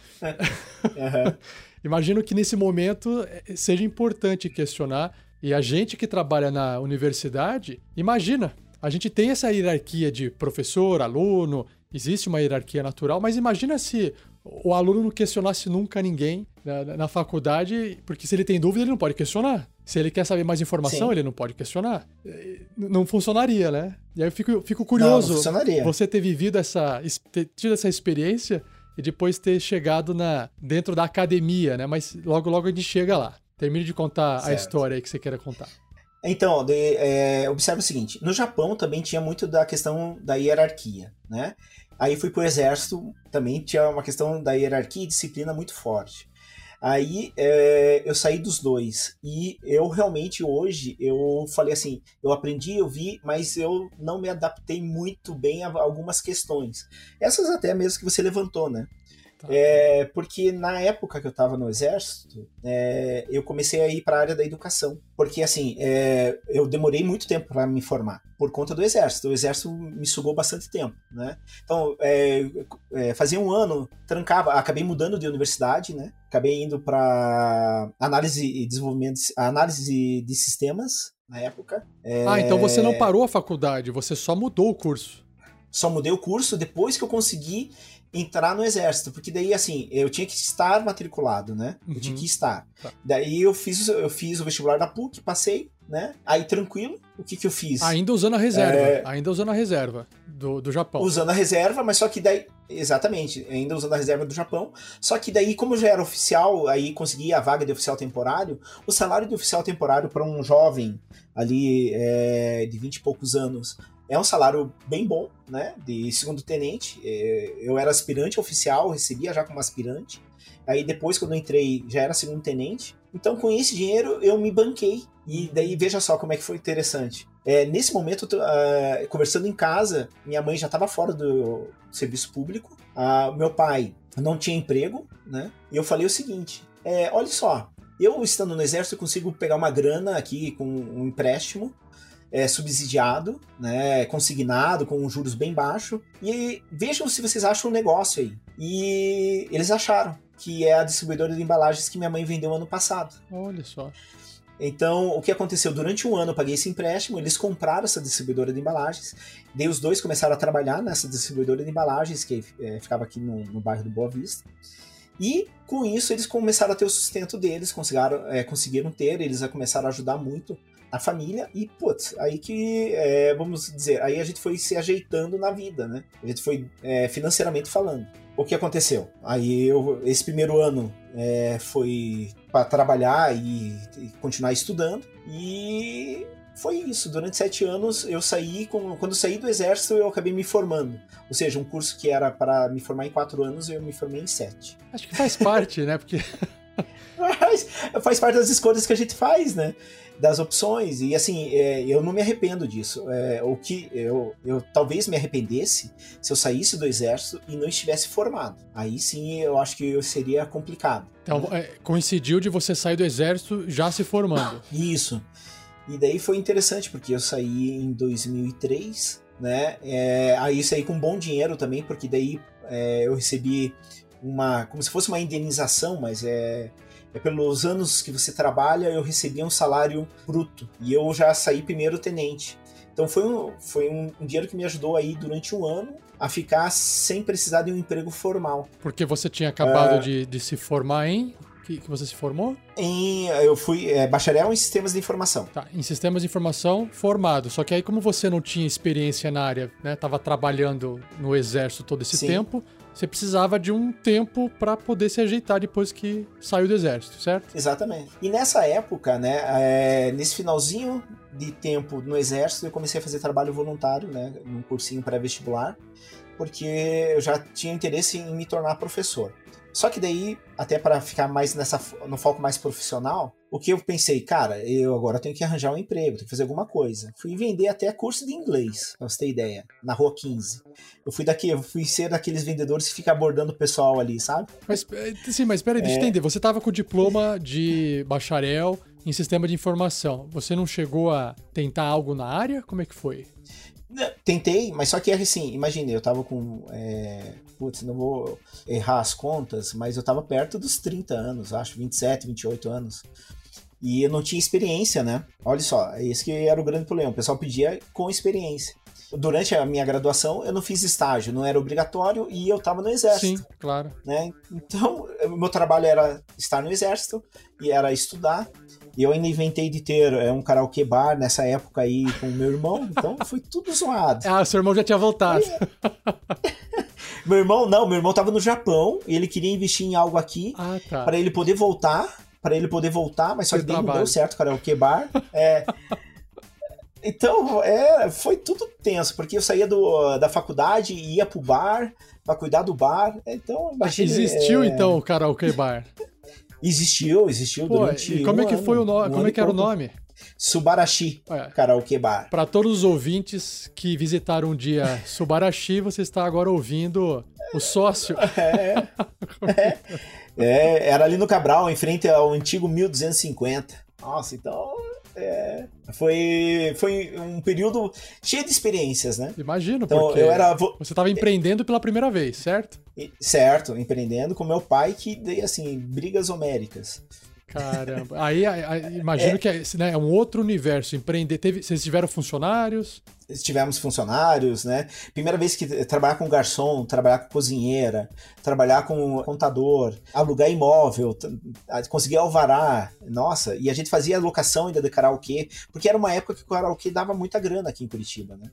Aham. Imagino que nesse momento eh, seja importante questionar. E a gente que trabalha na universidade, imagina, a gente tem essa hierarquia de professor, aluno, existe uma hierarquia natural, mas imagina se o aluno não questionasse nunca ninguém na, na faculdade, porque se ele tem dúvida, ele não pode questionar. Se ele quer saber mais informação, Sim. ele não pode questionar. Eh, Não funcionaria, né? E aí eu fico, fico Não, não curioso funcionaria. você ter vivido essa, es- ter tido essa experiência e depois ter chegado na, dentro da academia, né? Mas logo, logo a gente chega lá. Termine de contar a Certo. história aí que você queira contar. Então, de, é, observe o seguinte, no Japão também tinha muito da questão da hierarquia, né? Aí fui pro exército, também tinha uma questão da hierarquia e disciplina muito forte. Aí é, eu saí dos dois e eu realmente hoje, eu falei assim, eu aprendi, eu vi, mas eu não me adaptei muito bem a algumas questões. Essas até mesmo que você levantou, né? Tá. É, porque na época que eu estava no exército, é, eu comecei a ir para a área da educação. Porque assim, é, eu demorei muito tempo para me formar, por conta do exército. O exército me sugou bastante tempo, né? Então, é, é, fazia um ano, trancava, acabei mudando de universidade, né? Acabei indo para análise e desenvolvimento, análise de sistemas, na época. É, Ah, então você não parou a faculdade, você só mudou o curso. Só mudei o curso depois que eu consegui entrar no exército, porque daí assim, eu tinha que estar matriculado, né? Eu Uhum. tinha que estar. Tá. Daí eu fiz, eu fiz o vestibular da P U C, passei, né? Aí tranquilo, o que que eu fiz? Ainda usando a reserva, É... ainda usando a reserva do, do Japão. Usando a reserva, mas só que daí, exatamente, ainda usando a reserva do Japão, só que daí como eu já era oficial, aí consegui a vaga de oficial temporário, o salário de oficial temporário para um jovem ali é, de vinte e poucos anos é um salário bem bom, né? De segundo tenente. Eu era aspirante oficial, recebia já como aspirante. Aí depois, quando eu entrei, já era segundo tenente. Então, com esse dinheiro, eu me banquei. E daí, veja só como é que foi interessante. É, nesse momento, uh, conversando em casa, minha mãe já estava fora do serviço público. Uh, meu pai não tinha emprego, né? E eu falei o seguinte, é, olha só, eu estando no exército, eu consigo pegar uma grana aqui com um empréstimo, É, subsidiado, né, consignado, com juros bem baixos. E vejam se vocês acham um negócio aí. E eles acharam, que é a distribuidora de embalagens que minha mãe vendeu ano passado. Olha só. Então, o que aconteceu? Durante um ano eu paguei esse empréstimo, eles compraram essa distribuidora de embalagens, daí os dois começaram a trabalhar nessa distribuidora de embalagens, que é, ficava aqui no, no bairro do Boa Vista. E, com isso, eles começaram a ter o sustento deles, conseguiram, é, conseguiram ter, eles começaram a ajudar muito a família e, putz, aí que, é, vamos dizer, aí a gente foi se ajeitando na vida, né? A gente foi é, financeiramente falando. O que aconteceu? Aí eu, esse primeiro ano é, foi para trabalhar e, e continuar estudando e foi isso. Durante sete anos eu saí, com, quando eu saí do exército eu acabei me formando. Ou seja, um curso que era para me formar em quatro anos eu me formei em sete. Acho que faz parte, né? Porque Mas faz parte das escolhas que a gente faz, né? Das opções. E assim, é, eu não me arrependo disso. É, o que eu, eu talvez me arrependesse se eu saísse do exército e não estivesse formado. Aí sim eu acho que eu seria complicado. Então, né? é, coincidiu de você sair do exército já se formando. Isso. E daí foi interessante, porque eu saí em dois mil e três, né? É, aí saí com bom dinheiro também, porque daí é, eu recebi uma, como se fosse uma indenização, mas é, é pelos anos que você trabalha, eu recebia um salário bruto. E eu já saí primeiro tenente. Então foi um, foi um, um dinheiro que me ajudou aí durante um ano a ficar sem precisar de um emprego formal. Porque você tinha acabado é... de, de se formar em... Que, que você se formou? Em, eu fui é, bacharel em sistemas de informação. Tá, em sistemas de informação formado. Só que aí, como você não tinha experiência na área, né? Tava trabalhando no exército todo esse Sim. tempo, você precisava de um tempo para poder se ajeitar depois que saiu do exército, certo? Exatamente. E nessa época, né? É, nesse finalzinho de tempo no exército, eu comecei a fazer trabalho voluntário, né? Num cursinho pré-vestibular, porque eu já tinha interesse em me tornar professor. Só que daí, até para ficar mais nessa, no foco mais profissional, o que eu pensei, cara, eu agora tenho que arranjar um emprego, tenho que fazer alguma coisa. Fui vender até curso de inglês, pra você ter ideia, na Rua quinze. Eu fui daqui, eu fui ser daqueles vendedores que ficam abordando o pessoal ali, sabe? Mas, sim, mas peraí, deixa eu é... entender. Você tava com diploma de bacharel em sistema de informação. Você não chegou a tentar algo na área? Como é que foi? Tentei, mas só que assim, imagine, eu tava com, é, putz, não vou errar as contas, mas eu tava perto dos trinta anos, acho, vinte e sete, vinte e oito anos, e eu não tinha experiência, né? Olha só, esse que era o grande problema, o pessoal pedia com experiência. Durante a minha graduação, eu não fiz estágio, não era obrigatório, e eu tava no exército. Sim, claro. Né? Então, o meu trabalho era estar no exército, e era estudar. E eu ainda inventei de ter é, um karaokê bar nessa época aí com o meu irmão, então foi tudo zoado. Ah, seu irmão já tinha voltado. Meu irmão, não, meu irmão tava no Japão, e ele queria investir em algo aqui, ah, tá. para ele poder voltar, para ele poder voltar, mas só que daí não deu certo o karaokê bar. É... Então, é, foi tudo tenso, porque eu saía do, da faculdade e ia pro bar para cuidar do bar. Então, imagine, existiu é... então o karaokê bar? Existiu, existiu. Pô, durante e como um é que ano, foi o nome? Um como é que era pouco. O nome? Subarashi é. Karaokê Bar. Para todos os ouvintes que visitaram um dia Subarashi, você está agora ouvindo o sócio. É, é, é, era ali no Cabral, em frente ao antigo mil duzentos e cinquenta. Nossa, então é, foi, foi um período cheio de experiências, né? Imagino, então, porque eu era... você estava empreendendo pela primeira vez, certo? Certo, empreendendo com meu pai, que dei, assim, brigas homéricas. Caramba, aí, aí imagino é, que é, né, é um outro universo, empreender, teve, vocês tiveram funcionários? Tivemos funcionários, né? Primeira vez que trabalhar com garçom, trabalhar com cozinheira, trabalhar com contador, alugar imóvel, conseguir alvará, nossa, e a gente fazia locação ainda de karaokê, porque era uma época que o karaokê dava muita grana aqui em Curitiba, né?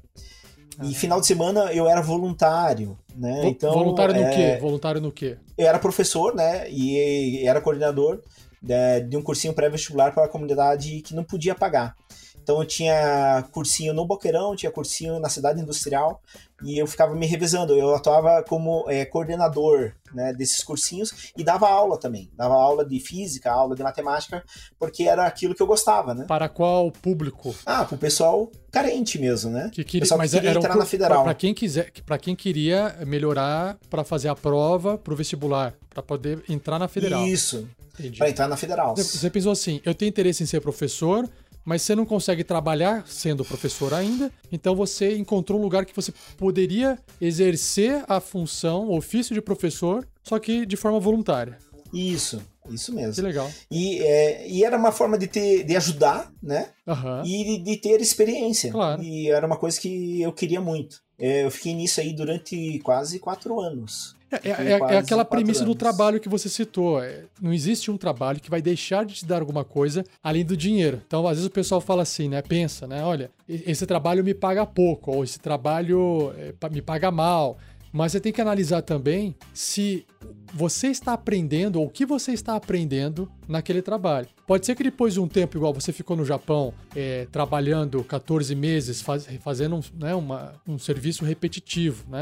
E ah. final de semana eu era voluntário, né? Vo então, voluntário no é, quê? Voluntário no quê? Eu era professor, né? E era coordenador de, de um cursinho pré-vestibular para a comunidade que não podia pagar. Então eu tinha cursinho no Boqueirão, tinha cursinho na Cidade Industrial, e eu ficava me revezando. Eu atuava como é, coordenador, né, desses cursinhos e dava aula também. Dava aula de física, aula de matemática, porque era aquilo que eu gostava, né? Para qual público? Ah, pro pessoal carente mesmo, né? Que queria, pessoal mas que queria era entrar um, na Federal. Para quem quiser, para quem queria melhorar para fazer a prova pro vestibular, para poder entrar na Federal. Isso. Para entrar na Federal. Você, você pensou assim, eu tenho interesse em ser professor, mas você não consegue trabalhar sendo professor ainda, então você encontrou um lugar que você poderia exercer a função, o ofício de professor, só que de forma voluntária. Isso, isso mesmo. Que legal. E, é, e era uma forma de, ter, de ajudar, né? Uhum. E de, de ter experiência. Claro. E era uma coisa que eu queria muito. É, eu fiquei nisso aí durante quase quatro anos. É, é, é aquela premissa anos. do trabalho que você citou. É, não existe um trabalho que vai deixar de te dar alguma coisa além do dinheiro. Então, às vezes o pessoal fala assim, né? Pensa, né? Olha, esse trabalho me paga pouco, ou esse trabalho é, me paga mal. Mas você tem que analisar também se você está aprendendo ou o que você está aprendendo naquele trabalho. Pode ser que depois de um tempo, igual você ficou no Japão, é, trabalhando quatorze meses, faz, fazendo um, né, uma, um serviço repetitivo, né?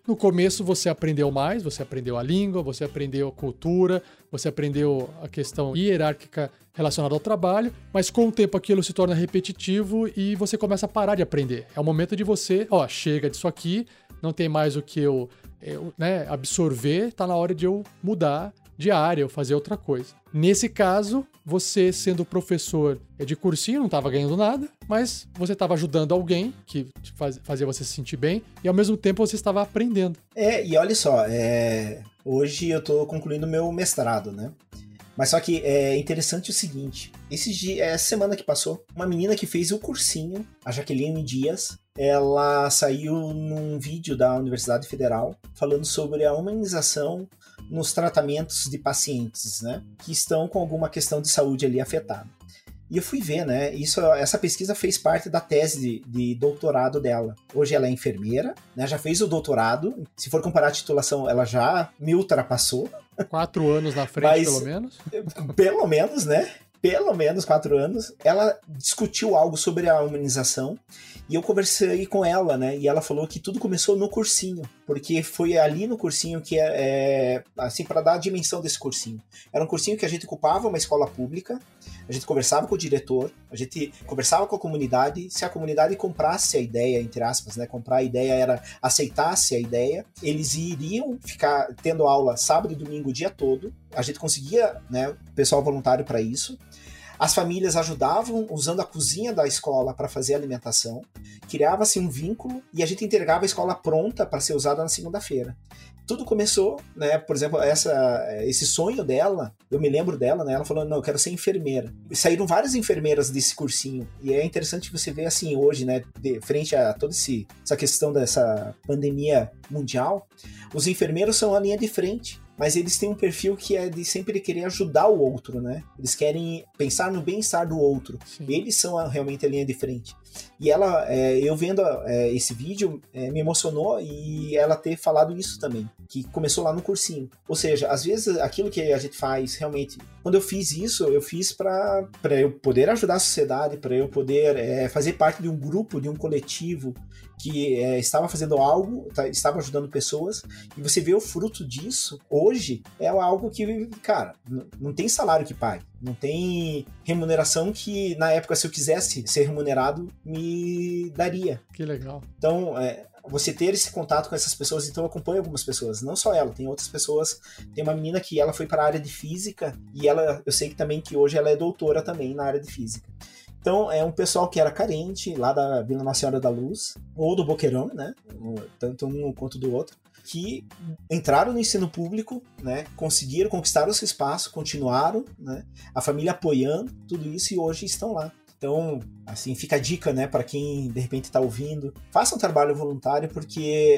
No começo você aprendeu mais, você aprendeu a língua, você aprendeu a cultura, você aprendeu a questão hierárquica relacionada ao trabalho, mas com o tempo aquilo se torna repetitivo e você começa a parar de aprender. É o momento de você, ó, chega disso aqui, não tem mais o que eu, eu né, absorver, tá na hora de eu mudar de área ou fazer outra coisa. Nesse caso, você sendo professor de cursinho, não estava ganhando nada, mas você estava ajudando alguém que faz, fazia você se sentir bem e ao mesmo tempo você estava aprendendo. É, e olha só, é... hoje eu estou concluindo meu mestrado, né? Mas só que é interessante o seguinte, esse dia, essa semana que passou, uma menina que fez o cursinho, a Jaqueline Dias, ela saiu num vídeo da Universidade Federal falando sobre a humanização nos tratamentos de pacientes, né, que estão com alguma questão de saúde ali afetada. E eu fui ver, né, isso, essa pesquisa fez parte da tese de, de doutorado dela. Hoje ela é enfermeira, né, já fez o doutorado, se for comparar a titulação, ela já me ultrapassou. Quatro anos na frente, Mas, pelo menos? Pelo menos, né? Pelo menos quatro anos. Ela discutiu algo sobre a humanização e eu conversei com ela, né? E ela falou que tudo começou no cursinho, porque foi ali no cursinho que é, é assim, para dar a dimensão desse cursinho. Era um cursinho que a gente ocupava uma escola pública, a gente conversava com o diretor, a gente conversava com a comunidade, se a comunidade comprasse a ideia, entre aspas, né? Comprar a ideia era aceitasse a ideia, eles iriam ficar tendo aula sábado e domingo o dia todo, a gente conseguia, né, pessoal voluntário para isso. As famílias ajudavam usando a cozinha da escola para fazer a alimentação, criava-se um vínculo e a gente entregava a escola pronta para ser usada na segunda-feira. Tudo começou, né, por exemplo, essa, esse sonho dela, eu me lembro dela, né, ela falando, não, eu quero ser enfermeira. E saíram várias enfermeiras desse cursinho, e é interessante você ver assim hoje, né, de frente a toda esse, essa questão dessa pandemia mundial, os enfermeiros são a linha de frente, mas eles têm um perfil que é de sempre querer ajudar o outro, né? Eles querem pensar no bem-estar do outro. Sim. Eles são a, realmente a linha de frente. E ela, é, eu vendo é, esse vídeo, é, me emocionou e ela ter falado isso também, que começou lá no cursinho. Ou seja, às vezes aquilo que a gente faz realmente... Quando eu fiz isso, eu fiz para para eu poder ajudar a sociedade, para eu poder é, fazer parte de um grupo, de um coletivo que é, estava fazendo algo, tá, estava ajudando pessoas, e você vê o fruto disso, hoje, é algo que, cara, n- não tem salário que pague, não tem remuneração que, na época, se eu quisesse ser remunerado, me daria. Que legal. Então, é, você ter esse contato com essas pessoas, então eu acompanho algumas pessoas, não só ela, tem outras pessoas, tem uma menina que ela foi para a área de física, e ela, eu sei que também que hoje ela é doutora também na área de física. Então, é um pessoal que era carente, lá da Vila Nossa Senhora da Luz, ou do Boqueirão, né? Tanto um quanto do outro, que entraram no ensino público, né? Conseguiram conquistar o seu espaço, continuaram, né? A família apoiando tudo isso e hoje estão lá. Então, assim, fica a dica, né, para quem de repente está ouvindo, faça um trabalho voluntário porque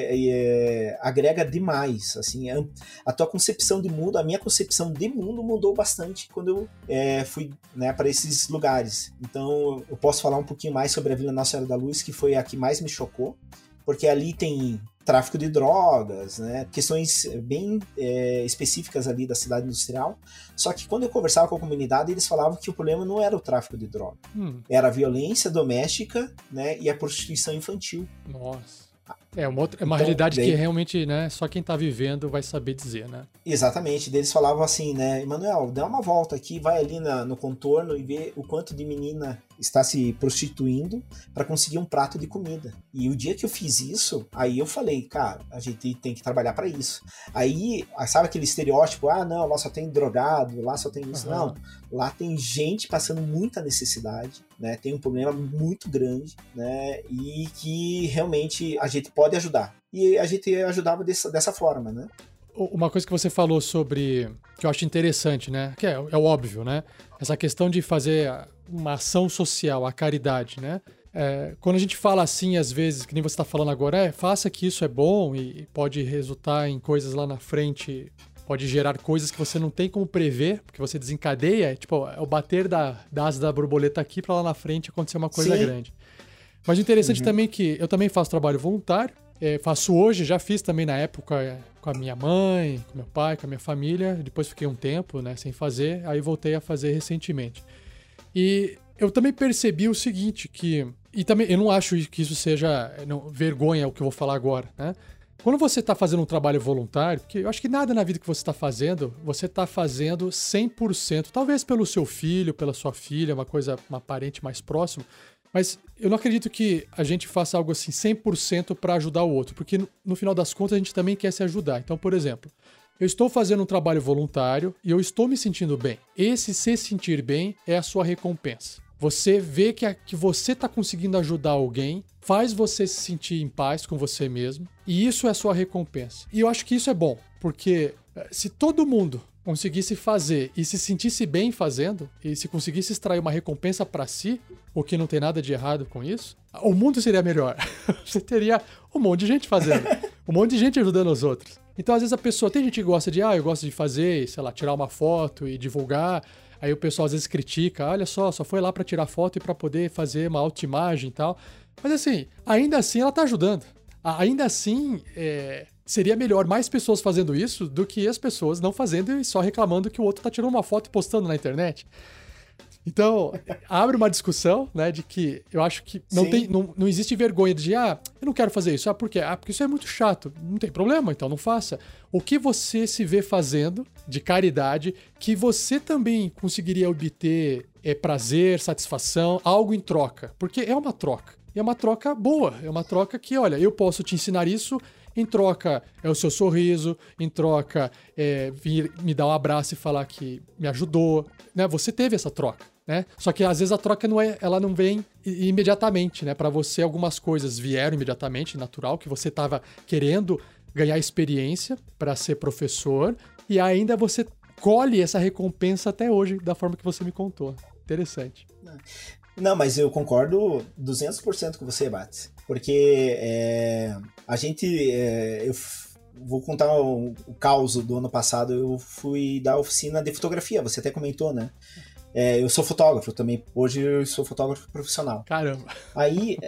é, agrega demais, assim, a, a tua concepção de mundo, a minha concepção de mundo mudou bastante quando eu é, fui, né, para esses lugares. Então, eu posso falar um pouquinho mais sobre a Vila Nossa Senhora da Luz, que foi a que mais me chocou, porque ali tem tráfico de drogas, né? Questões bem é, específicas ali da cidade industrial. Só que quando eu conversava com a comunidade, eles falavam que o problema não era o tráfico de droga. Hum. Era a violência doméstica, né? E a prostituição infantil. Nossa. É uma, outra, é uma então, realidade daí, que realmente, né, só quem tá vivendo vai saber dizer, né? Exatamente. Eles falavam assim, né? Emanuel, dá uma volta aqui, vai ali na, no contorno e vê o quanto de menina está se prostituindo para conseguir um prato de comida. E o dia que eu fiz isso, aí eu falei, cara, a gente tem que trabalhar para isso. Aí, sabe aquele estereótipo, ah, não, lá só tem drogado, lá só tem isso. Uhum. Não, lá tem gente passando muita necessidade, né? Tem um problema muito grande, né? E que realmente a gente pode ajudar. E a gente ajudava dessa, dessa forma, né? Uma coisa que você falou sobre, que eu acho interessante, né? Que é, é o óbvio, né? Essa questão de fazer uma ação social, a caridade, né? É, quando a gente fala assim, às vezes, que nem você está falando agora, é, faça que isso é bom e pode resultar em coisas lá na frente, pode gerar coisas que você não tem como prever, porque você desencadeia, é, tipo, é o bater da, da asa da borboleta aqui para lá na frente acontecer uma coisa Sim. grande. Mas o interessante uhum. também é que eu também faço trabalho voluntário, é, faço hoje, já fiz também na época com a minha mãe, com meu pai, com a minha família, depois fiquei um tempo, né, sem fazer, aí voltei a fazer recentemente. E eu também percebi o seguinte, que... E também eu não acho que isso seja não, vergonha o que eu vou falar agora, né? Quando você está fazendo um trabalho voluntário, porque eu acho que nada na vida que você está fazendo, você está fazendo cem por cento, talvez pelo seu filho, pela sua filha, uma coisa, uma parente mais próxima, mas eu não acredito que a gente faça algo assim cem por cento para ajudar o outro, porque no, no final das contas a gente também quer se ajudar. Então, por exemplo, eu estou fazendo um trabalho voluntário e eu estou me sentindo bem. Esse se sentir bem é a sua recompensa. Você vê que, a, que você está conseguindo ajudar alguém, faz você se sentir em paz com você mesmo, e isso é a sua recompensa. E eu acho que isso é bom, porque se todo mundo conseguisse fazer e se sentisse bem fazendo, e se conseguisse extrair uma recompensa para si, o que não tem nada de errado com isso, o mundo seria melhor. Você teria um monte de gente fazendo, um monte de gente ajudando os outros. Então, às vezes a pessoa, tem gente que gosta de, ah, eu gosto de fazer, sei lá, tirar uma foto e divulgar. Aí o pessoal às vezes critica, olha só, só foi lá pra tirar foto e pra poder fazer uma autoimagem e tal. Mas assim, ainda assim ela tá ajudando. Ainda assim, é, seria melhor mais pessoas fazendo isso do que as pessoas não fazendo e só reclamando que o outro tá tirando uma foto e postando na internet. Então, abre uma discussão, né, de que eu acho que não, tem, não, não existe vergonha de, ah, eu não quero fazer isso. Ah, por quê? Ah, porque isso é muito chato. Não tem problema, então não faça. O que você se vê fazendo de caridade, que você também conseguiria obter é, prazer, satisfação, algo em troca. Porque é uma troca. E é uma troca boa. É uma troca que, olha, eu posso te ensinar isso, em troca é o seu sorriso, em troca é vir me dar um abraço e falar que me ajudou, né? Você teve essa troca, né? Só que às vezes a troca não é, ela não vem imediatamente, né? Para você algumas coisas vieram imediatamente, natural, que você estava querendo ganhar experiência para ser professor e ainda você colhe essa recompensa até hoje da forma que você me contou. Interessante. Não, mas eu concordo duzentos por cento com você, Bates. Porque é, a gente... É, eu vou contar o, o caos do ano passado. Eu fui dar oficina de fotografia. Você até comentou, né? É, eu sou fotógrafo também. Hoje eu sou fotógrafo profissional. Caramba! Aí...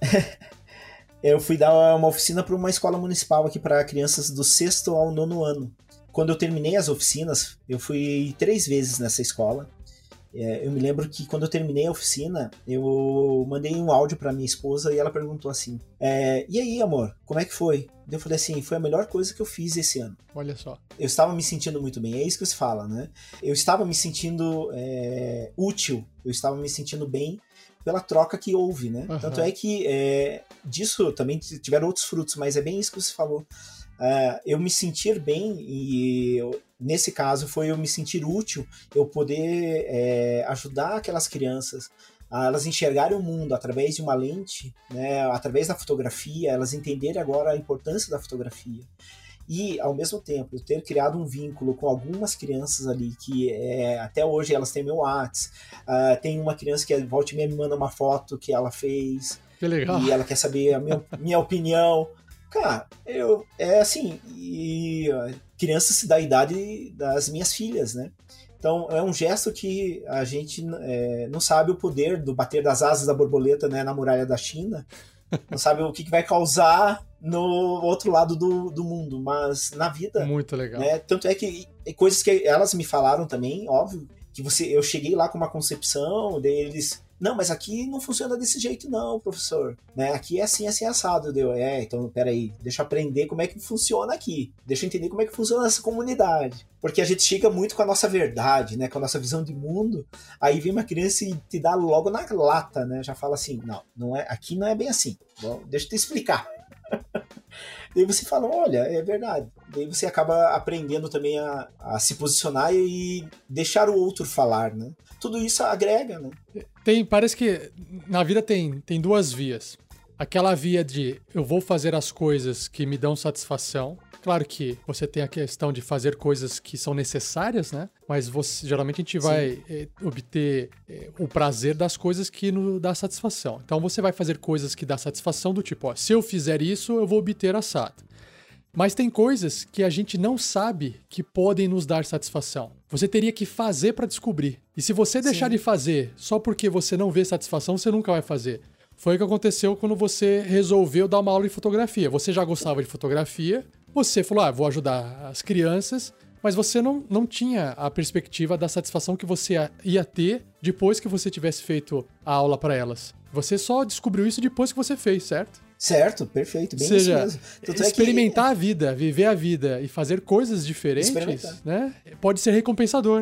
eu fui dar uma oficina para uma escola municipal aqui para crianças do sexto ao nono ano. Quando eu terminei as oficinas, eu fui três vezes nessa escola. É, eu me lembro que quando eu terminei a oficina, eu mandei um áudio para minha esposa e ela perguntou assim, é, e aí, amor, como é que foi? Eu falei assim, foi a melhor coisa que eu fiz esse ano. Olha só. Eu estava me sentindo muito bem, é isso que você fala, né? Eu estava me sentindo é, útil, eu estava me sentindo bem pela troca que houve, né? Uhum. Tanto é que é, disso também tiveram outros frutos, mas é bem isso que você falou. Uh, eu me sentir bem, e eu, nesse caso foi eu me sentir útil, eu poder é, ajudar aquelas crianças a elas enxergarem o mundo através de uma lente, né, através da fotografia, elas entenderem agora a importância da fotografia. E, ao mesmo tempo, eu ter criado um vínculo com algumas crianças ali, que é, até hoje elas têm meu WhatsApp, uh, tem uma criança que volta e meia me manda uma foto que ela fez, que legal. E ela quer saber a minha, minha opinião. Cara, eu, é assim, e crianças da idade das minhas filhas, né? Então, é um gesto que a gente é, não sabe o poder do bater das asas da borboleta, né, na muralha da China, não sabe o que, que vai causar no outro lado do, do mundo, mas na vida... Muito legal. Né, tanto é que coisas que elas me falaram também, óbvio, que você, eu cheguei lá com uma concepção deles... Não, mas aqui não funciona desse jeito não, professor. Né? Aqui é assim, assim, assado. Deu. É, então, peraí, deixa eu aprender como é que funciona aqui. Deixa eu entender como é que funciona essa comunidade. Porque a gente chega muito com a nossa verdade, né? Com a nossa visão de mundo. Aí vem uma criança e te dá logo na lata, né? Já fala assim, não, não é, aqui não é bem assim. Bom, deixa eu te explicar. Daí você fala, olha, é verdade. Daí você acaba aprendendo também a, a se posicionar e deixar o outro falar, né? Tudo isso agrega, né? Tem, parece que na vida tem, tem duas vias. Aquela via de eu vou fazer as coisas que me dão satisfação. Claro que você tem a questão de fazer coisas que são necessárias, né? Mas você, geralmente a gente vai é, obter é, o prazer das coisas que nos dá satisfação. Então você vai fazer coisas que dá satisfação do tipo, ó, se eu fizer isso, eu vou obter assado. Mas tem coisas que a gente não sabe que podem nos dar satisfação. Você teria que fazer para descobrir. E se você deixar Sim. de fazer só porque você não vê satisfação, você nunca vai fazer. Foi o que aconteceu quando você resolveu dar uma aula de fotografia. Você já gostava de fotografia, você falou, ah, vou ajudar as crianças, mas você não, não tinha a perspectiva da satisfação que você ia ter depois que você tivesse feito a aula para elas. Você só descobriu isso depois que você fez, certo? Certo, perfeito, bem Ou seja, isso mesmo. Tanto experimentar é que... a vida, viver a vida e fazer coisas diferentes, né, pode ser recompensador.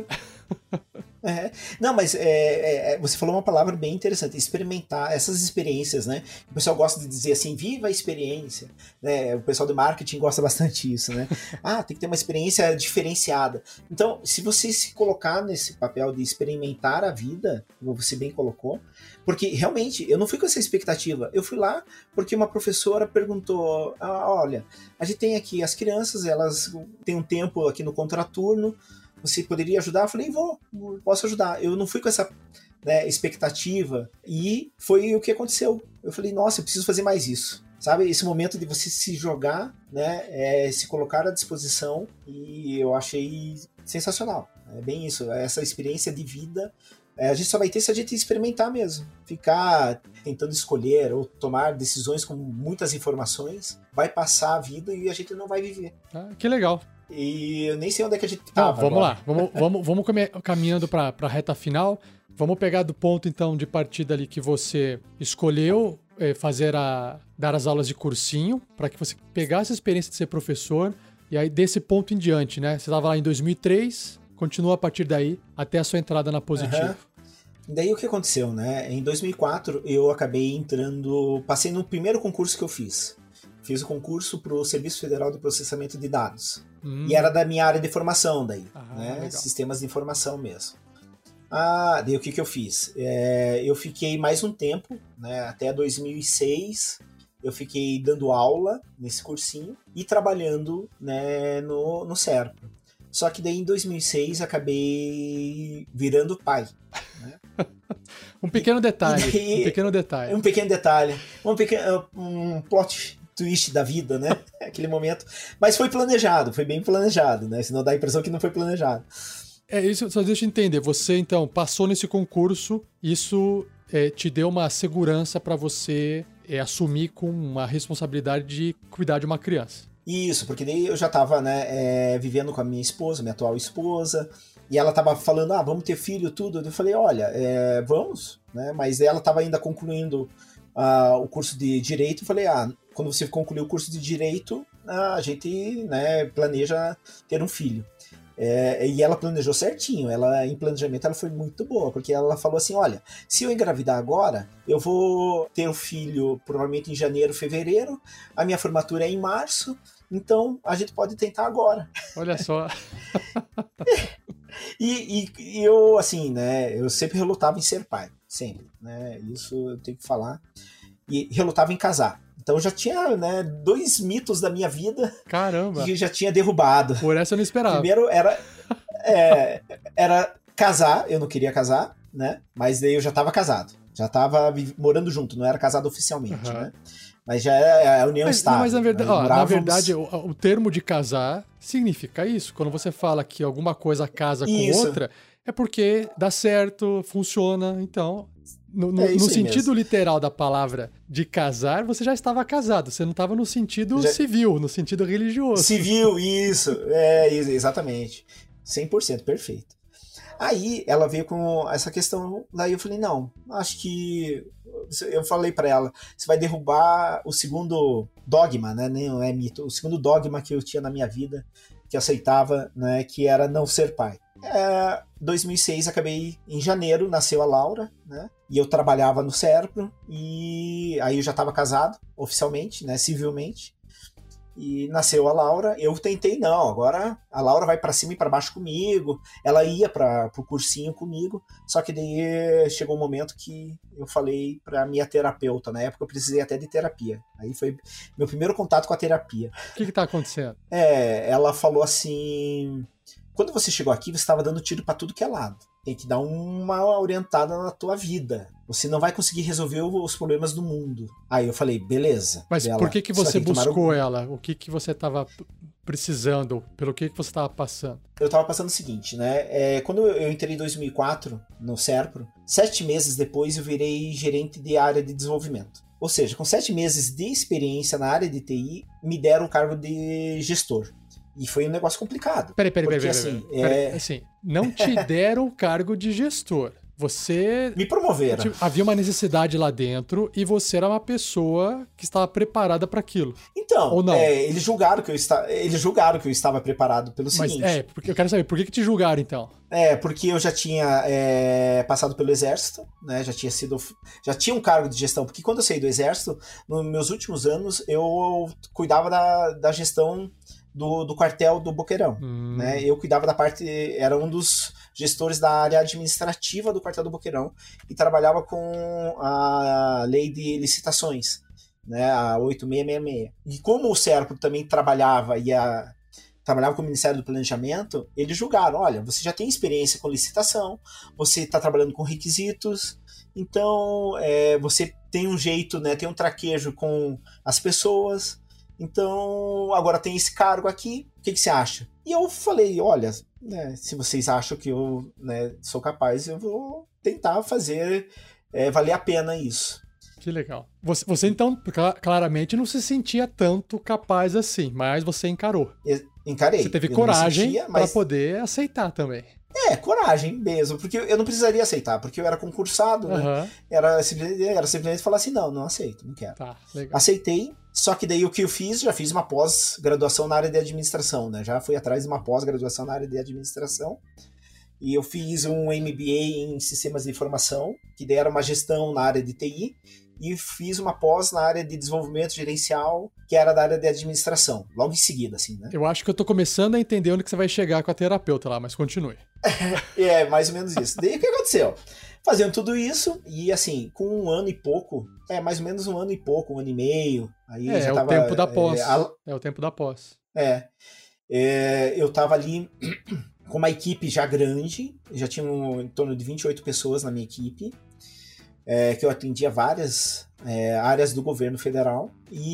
É. Não, mas é, é, você falou uma palavra bem interessante, experimentar essas experiências, né? O pessoal gosta de dizer assim, viva a experiência, né? O pessoal de marketing gosta bastante disso, né? Ah, tem que ter uma experiência diferenciada. Então, se você se colocar nesse papel de experimentar a vida, como você bem colocou, porque realmente eu não fui com essa expectativa, eu fui lá porque uma professora perguntou, ah, olha, a gente tem aqui as crianças, elas têm um tempo aqui no contraturno, você poderia ajudar? Eu falei, vou, posso ajudar. Eu não fui com essa, né, expectativa e foi o que aconteceu. Eu falei, nossa, eu preciso fazer mais isso. Sabe, esse momento de você se jogar, né, é, se colocar à disposição, e eu achei sensacional. É bem isso, essa experiência de vida, é, a gente só vai ter se a gente experimentar mesmo. Ficar tentando escolher ou tomar decisões com muitas informações, vai passar a vida e a gente não vai viver. Ah, que legal. E eu nem sei onde é que a gente tá. Não, vamos agora. lá, vamos, vamos, vamos caminhando para a reta final. Vamos pegar do ponto, então, de partida ali que você escolheu é, fazer a, dar as aulas de cursinho, para que você pegasse a experiência de ser professor, e aí desse ponto em diante, né? Você estava lá em dois mil e três, continua a partir daí até a sua entrada na Positivo. Uhum. Daí o que aconteceu, né? Em dois mil e quatro eu acabei entrando, passei no primeiro concurso que eu fiz. Fiz o concurso para o Serviço Federal de Processamento de Dados. Hum. E era da minha área de formação daí, ah, né? Legal. Sistemas de informação mesmo. Ah, daí o que que eu fiz? É, eu fiquei mais um tempo, né? Até dois mil e seis, eu fiquei dando aula nesse cursinho e trabalhando, né, no, no Serpro. Só que daí em dois mil e seis acabei virando pai, né? um pequeno detalhe, daí, um pequeno detalhe. Um pequeno detalhe, um pequeno um plot twist da vida, né? Aquele momento. Mas foi planejado, foi bem planejado, né? Senão dá a impressão que não foi planejado. É isso, só deixa eu entender. Você, então, passou nesse concurso, isso é, te deu uma segurança para você é, assumir com uma responsabilidade de cuidar de uma criança. Isso, porque daí eu já tava, né, é, vivendo com a minha esposa, minha atual esposa, e ela tava falando, ah, vamos ter filho, tudo. Eu falei, olha, é, vamos, né? Mas ela tava ainda concluindo uh, o curso de Direito. Eu falei, ah, quando você concluir o curso de Direito, a gente, né, planeja ter um filho. É, e ela planejou certinho, ela, em planejamento ela foi muito boa, porque ela falou assim, olha, se eu engravidar agora, eu vou ter o um filho provavelmente em janeiro, fevereiro, a minha formatura é em março, então a gente pode tentar agora. Olha só. e, e, e eu, assim, né, eu sempre relutava em ser pai, sempre, né, isso eu tenho que falar, e relutava em casar. Então eu já tinha, né, dois mitos da minha vida. Caramba. Que eu já tinha derrubado. Por essa eu não esperava. Primeiro era, é, era casar, eu não queria casar, né? Mas daí eu já estava casado. Já estava morando junto, não era casado oficialmente, uhum. né? Mas já é a união mas, estável. Mas na verdade, ó, morávamos... na verdade o, o termo de casar significa isso. Quando você fala que alguma coisa casa com isso. outra, é porque dá certo, funciona, então... No, no, é no sentido mesmo. literal da palavra de casar, você já estava casado. Você não estava no sentido já... civil, no sentido religioso. Civil, isso. É, exatamente. cem por cento, perfeito. Aí ela veio com essa questão, daí eu falei, não, acho que... Eu falei para ela, você vai derrubar o segundo dogma, né? Não é mito. O segundo dogma que eu tinha na minha vida, que aceitava, né? Que era não ser pai. É, dois mil e seis, acabei em janeiro, nasceu a Laura, né? E eu trabalhava no Serpro, e aí eu já estava casado, oficialmente, né? Civilmente. E nasceu a Laura, eu tentei, não, agora a Laura vai para cima e para baixo comigo, ela ia para o cursinho comigo, só que daí chegou um momento que eu falei para minha terapeuta, na época eu precisei até de terapia, aí foi meu primeiro contato com a terapia. O que que tá acontecendo? É, ela falou assim, quando você chegou aqui, você estava dando tiro para tudo que é lado, tem que dar uma orientada na tua vida. Você não vai conseguir resolver os problemas do mundo. Aí eu falei, beleza. Mas ela, por que que você buscou tomar... ela? O que que você estava precisando? Pelo que que você estava passando? Eu estava passando o seguinte, né? É, quando eu entrei em dois mil e quatro no Serpro, sete meses depois eu virei gerente de área de desenvolvimento. Ou seja, com sete meses de experiência na área de T I, me deram o cargo de gestor. E foi um negócio complicado. Peraí, peraí, porque, peraí, assim, peraí, peraí. É... assim, não te deram o cargo de gestor. Você... Me promoveram. Tipo, havia uma necessidade lá dentro e você era uma pessoa que estava preparada para aquilo. Então, ou não? É, eles julgaram que eu estava, eles julgaram que eu estava preparado pelo Mas, seguinte. é, porque eu quero saber, por que, que te julgaram então? É, porque eu já tinha é, passado pelo exército, né? Já tinha sido, já tinha um cargo de gestão. Porque quando eu saí do exército, nos meus últimos anos, eu cuidava da, da gestão do, do quartel do Boqueirão, hum. né? Eu cuidava da parte, era um dos gestores da área administrativa do quartel do Boqueirão e trabalhava com a lei de licitações, né? A oito seis seis seis. E como o Serpro também trabalhava e a trabalhava com o Ministério do Planejamento, eles julgaram, olha, você já tem experiência com licitação, você está trabalhando com requisitos, então é, você tem um jeito, né, tem um traquejo com as pessoas, então agora tem esse cargo aqui, o que, que você acha? E eu falei, olha, né, se vocês acham que eu, né, sou capaz, eu vou tentar fazer é, valer a pena isso. Que legal. Você, você então, claramente, não se sentia tanto capaz assim, mas você encarou. Encarei. Você teve eu coragem sentia, mas... para poder aceitar também. É, coragem mesmo, porque eu não precisaria aceitar, porque eu era concursado, uhum. né? Era simplesmente, era simplesmente falar assim, não, não aceito, não quero. Tá, legal. Aceitei, só que daí o que eu fiz, já fiz uma pós-graduação na área de administração, né? Já fui atrás de uma pós-graduação na área de administração. E eu fiz um M B A em sistemas de informação, que daí era uma gestão na área de T I, e fiz uma pós na área de desenvolvimento gerencial, que era da área de administração, logo em seguida, assim, né? Eu acho que eu tô começando a entender onde que você vai chegar com a terapeuta lá, mas continue. É, mais ou menos isso. Daí o que aconteceu? Fazendo tudo isso, e assim, com um ano e pouco, é, mais ou menos um ano e pouco, um ano e meio, aí é, já é tava... o tempo da pós. É, a... é o tempo da pós. É, é eu tava ali... com uma equipe já grande, já tinha um, em torno de vinte e oito pessoas na minha equipe, é, que eu atendia várias é, áreas do governo federal,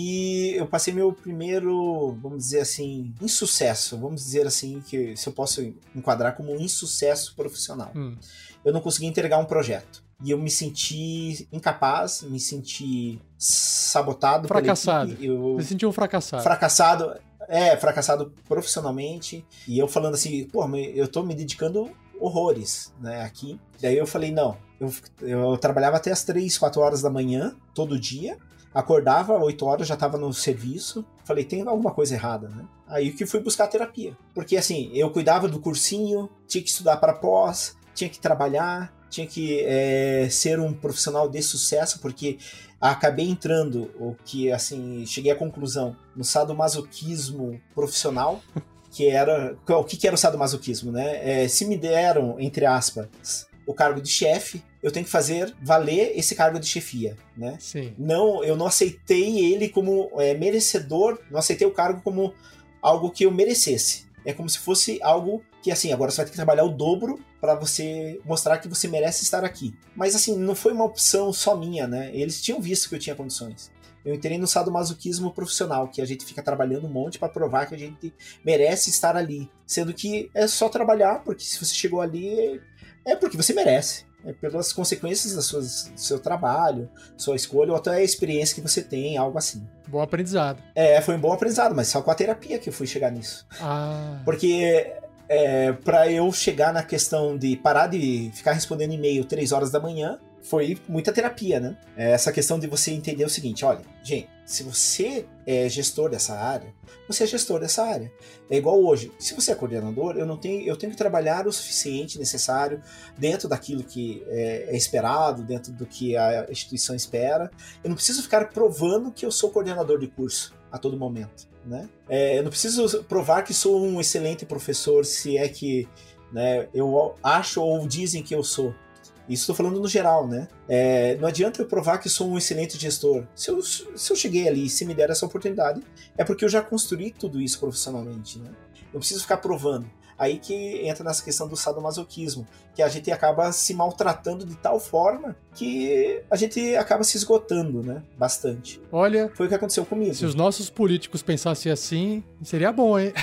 e eu passei meu primeiro, vamos dizer assim, insucesso, vamos dizer assim, que se eu posso enquadrar como um insucesso profissional. Hum. Eu não consegui entregar um projeto, e eu me senti incapaz, me senti sabotado. Fracassado. Pela equipe. Eu... Você sentiu um fracassado. Fracassado... É, fracassado profissionalmente. E eu falando assim, pô, eu tô me dedicando horrores, né, aqui. Daí eu falei, não, eu, eu trabalhava até as três, quatro horas da manhã, todo dia. Acordava, oito horas, já tava no serviço. Falei, tem alguma coisa errada, né? Aí que fui buscar terapia. Porque assim, eu cuidava do cursinho, tinha que estudar para pós, tinha que trabalhar, tinha que é, ser um profissional de sucesso, porque acabei entrando, o que assim, cheguei à conclusão, no sadomasoquismo profissional, que era, o que era o sadomasoquismo, né? É, se me deram, entre aspas, o cargo de chefe, eu tenho que fazer valer esse cargo de chefia, né? Sim. Não, eu não aceitei ele como é, merecedor, não aceitei o cargo como algo que eu merecesse. É como se fosse algo que, assim, agora você vai ter que trabalhar o dobro para você mostrar que você merece estar aqui. Mas, assim, não foi uma opção só minha, né? Eles tinham visto que eu tinha condições. Eu entrei no sadomasoquismo profissional, que a gente fica trabalhando um monte para provar que a gente merece estar ali. Sendo que é só trabalhar, porque se você chegou ali, é porque você merece. É pelas consequências das suas, do seu trabalho, sua escolha, ou até a experiência que você tem, algo assim. Bom aprendizado. É, foi um bom aprendizado, mas só com a terapia que eu fui chegar nisso. Ah. Porque é, para eu chegar na questão de parar de ficar respondendo e-mail três horas da manhã, foi muita terapia, né? Essa questão de você entender o seguinte, olha, gente, se você é gestor dessa área, você é gestor dessa área. É igual hoje, se você é coordenador, eu, não tenho, eu tenho que trabalhar o suficiente necessário dentro daquilo que é, é esperado, dentro do que a instituição espera. Eu não preciso ficar provando que eu sou coordenador de curso a todo momento, né? É, eu não preciso provar que sou um excelente professor, se é que, né, eu acho ou dizem que eu sou. Isso estou falando no geral, né? É, não adianta eu provar que sou um excelente gestor. Se eu, se eu cheguei ali e se me der essa oportunidade, é porque eu já construí tudo isso profissionalmente, né? Eu preciso ficar provando. Aí que entra nessa questão do sadomasoquismo, que a gente acaba se maltratando de tal forma que a gente acaba se esgotando, né? Bastante. Olha, foi o que aconteceu comigo. Se os nossos políticos pensassem assim, seria bom, hein?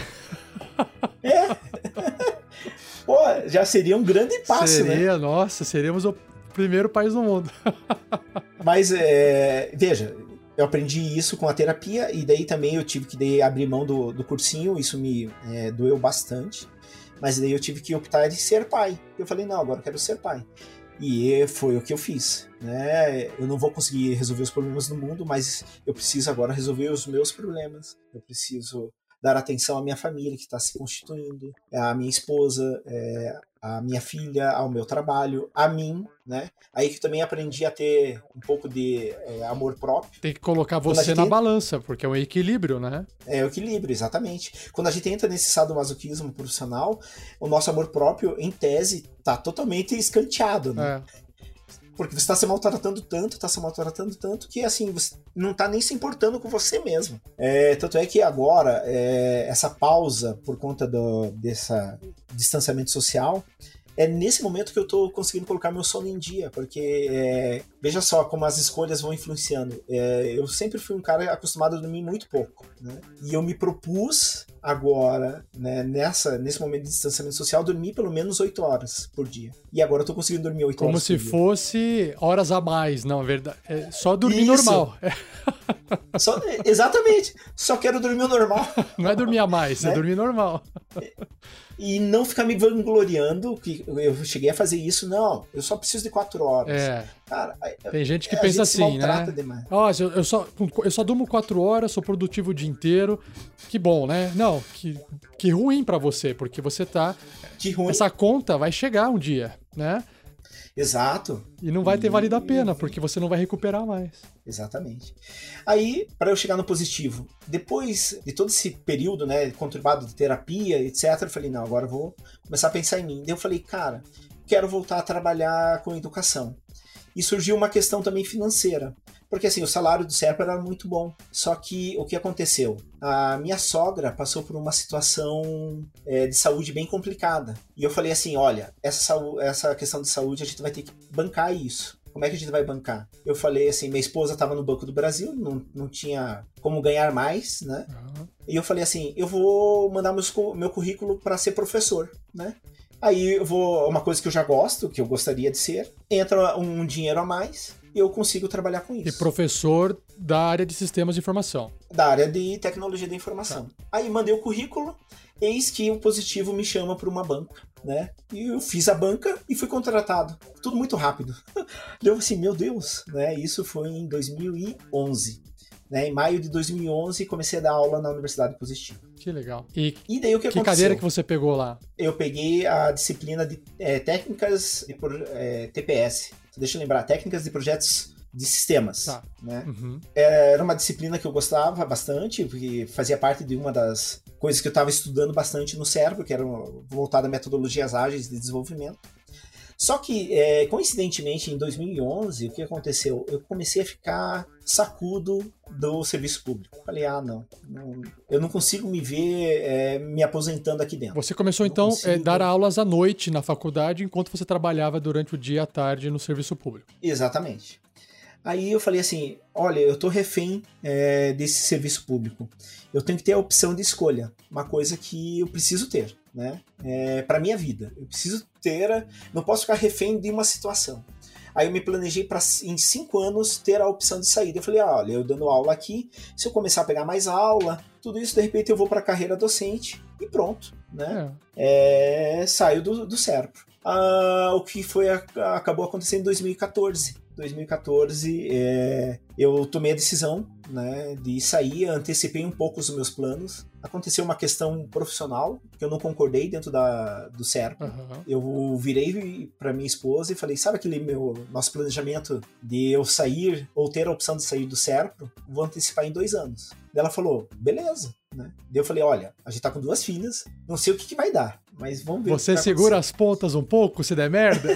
É. Pô, já seria um grande passo, seria, né? Seria, nossa, seríamos o primeiro país do mundo. Mas, é, veja, eu aprendi isso com a terapia e daí também eu tive que daí, abrir mão do, do cursinho, isso me é, doeu bastante. Mas daí eu tive que optar de ser pai. Eu falei, não, agora eu quero ser pai. E foi o que eu fiz, né? Eu não vou conseguir resolver os problemas do mundo, mas eu preciso agora resolver os meus problemas. Eu preciso dar atenção à minha família que está se constituindo, à minha esposa, é, à minha filha, ao meu trabalho, a mim, né? Aí que eu também aprendi a ter um pouco de é, amor próprio. Tem que colocar você na entra... balança, porque é um equilíbrio, né? É o equilíbrio, exatamente. Quando a gente entra nesse sadomasoquismo profissional, o nosso amor próprio, em tese, tá totalmente escanteado, né? É. Porque você está se maltratando tanto, está se maltratando tanto, que assim, você não está nem se importando com você mesmo. É, tanto é que agora, é, essa pausa por conta do, desse distanciamento social, é nesse momento que eu estou conseguindo colocar meu sono em dia, porque é, veja só como as escolhas vão influenciando. É, eu sempre fui um cara acostumado a dormir muito pouco, né? E eu me propus agora, né, nessa, nesse momento de distanciamento social, dormir pelo menos oito horas por dia. E agora eu tô conseguindo dormir oito horas por dia. Como se fosse horas a mais, não, é verdade. É só dormir Isso. normal. Só, exatamente. Só quero dormir o normal. Não é dormir a mais, né? É dormir normal. E não ficar me vangloriando, que eu cheguei a fazer isso, não, eu só preciso de quatro horas. É. Cara, tem gente que pensa gente assim, né? Ó, oh, eu, só, eu só durmo quatro horas, sou produtivo o dia inteiro. Que bom, né? Não, que, que ruim pra você, porque você tá... Que ruim. Essa conta vai chegar um dia, né? Exato. E não vai ter valido a pena, porque você não vai recuperar mais. Exatamente. Aí, para eu chegar no positivo, depois de todo esse período, né, conturbado de terapia, etcétera, eu falei, não, agora eu vou começar a pensar em mim. Daí eu falei, cara, quero voltar a trabalhar com educação. E surgiu uma questão também financeira. Porque assim, o salário do Serpa era muito bom. Só que o que aconteceu? A minha sogra passou por uma situação é, de saúde bem complicada. E eu falei assim, olha, essa, essa questão de saúde a gente vai ter que bancar isso. Como é que a gente vai bancar? Eu falei assim, minha esposa estava no Banco do Brasil, não, não tinha como ganhar mais, né? Uhum. E eu falei assim, eu vou mandar meus, meu currículo para ser professor, né? Aí eu vou, uma coisa que eu já gosto, que eu gostaria de ser, entra um dinheiro a mais e eu consigo trabalhar com isso. E professor da área de sistemas de informação. Da área de tecnologia da informação. Tá. Aí mandei o currículo, eis que o positivo me chama para uma banca, né? E eu fiz a banca e fui contratado. Tudo muito rápido. Eu assim, meu Deus, né? Isso foi em dois mil e onze. Né, em maio de dois mil e onze, comecei a dar aula na Universidade Positivo. Que legal. E, e daí o que, que aconteceu? Que cadeira que você pegou lá? Eu peguei a disciplina de é, técnicas de é, T P S. Deixa eu lembrar, técnicas de projetos de sistemas. Tá. Né? Uhum. Era uma disciplina que eu gostava bastante, porque fazia parte de uma das coisas que eu estava estudando bastante no Serpa, que era voltada a metodologias ágeis de desenvolvimento. Só que, é, coincidentemente, em dois mil e onze, o que aconteceu? Eu comecei a ficar sacudo do serviço público. Falei, ah, não, não eu não consigo me ver é, me aposentando aqui dentro. Você começou, não então, a consigo... dar aulas à noite na faculdade, enquanto você trabalhava durante o dia e à tarde no serviço público. Exatamente. Aí eu falei assim, olha, eu tô refém é, desse serviço público. Eu tenho que ter a opção de escolha, uma coisa que eu preciso ter, né? É, para minha vida. Eu preciso ter, não posso ficar refém de uma situação. Aí eu me planejei para em cinco anos ter a opção de saída. Eu falei, ah, olha, eu dando aula aqui, se eu começar a pegar mais aula, tudo isso, de repente eu vou para a carreira docente e pronto, né? É. É, saio do, do Serpa. Ah, o que foi acabou acontecendo em dois mil e quatorze. dois mil e quatorze, é, eu tomei a decisão, né, de sair, antecipei um pouco os meus planos. Aconteceu uma questão profissional que eu não concordei dentro da, do Serpa. Uhum. Eu virei para minha esposa e falei, sabe aquele meu nosso planejamento de eu sair ou ter a opção de sair do Serpa? Vou antecipar em dois anos. Ela falou, beleza. Né? Daí eu falei, olha, a gente tá com duas filhas, não sei o que, que vai dar, mas vamos ver. Você segura as pontas um pouco se der merda?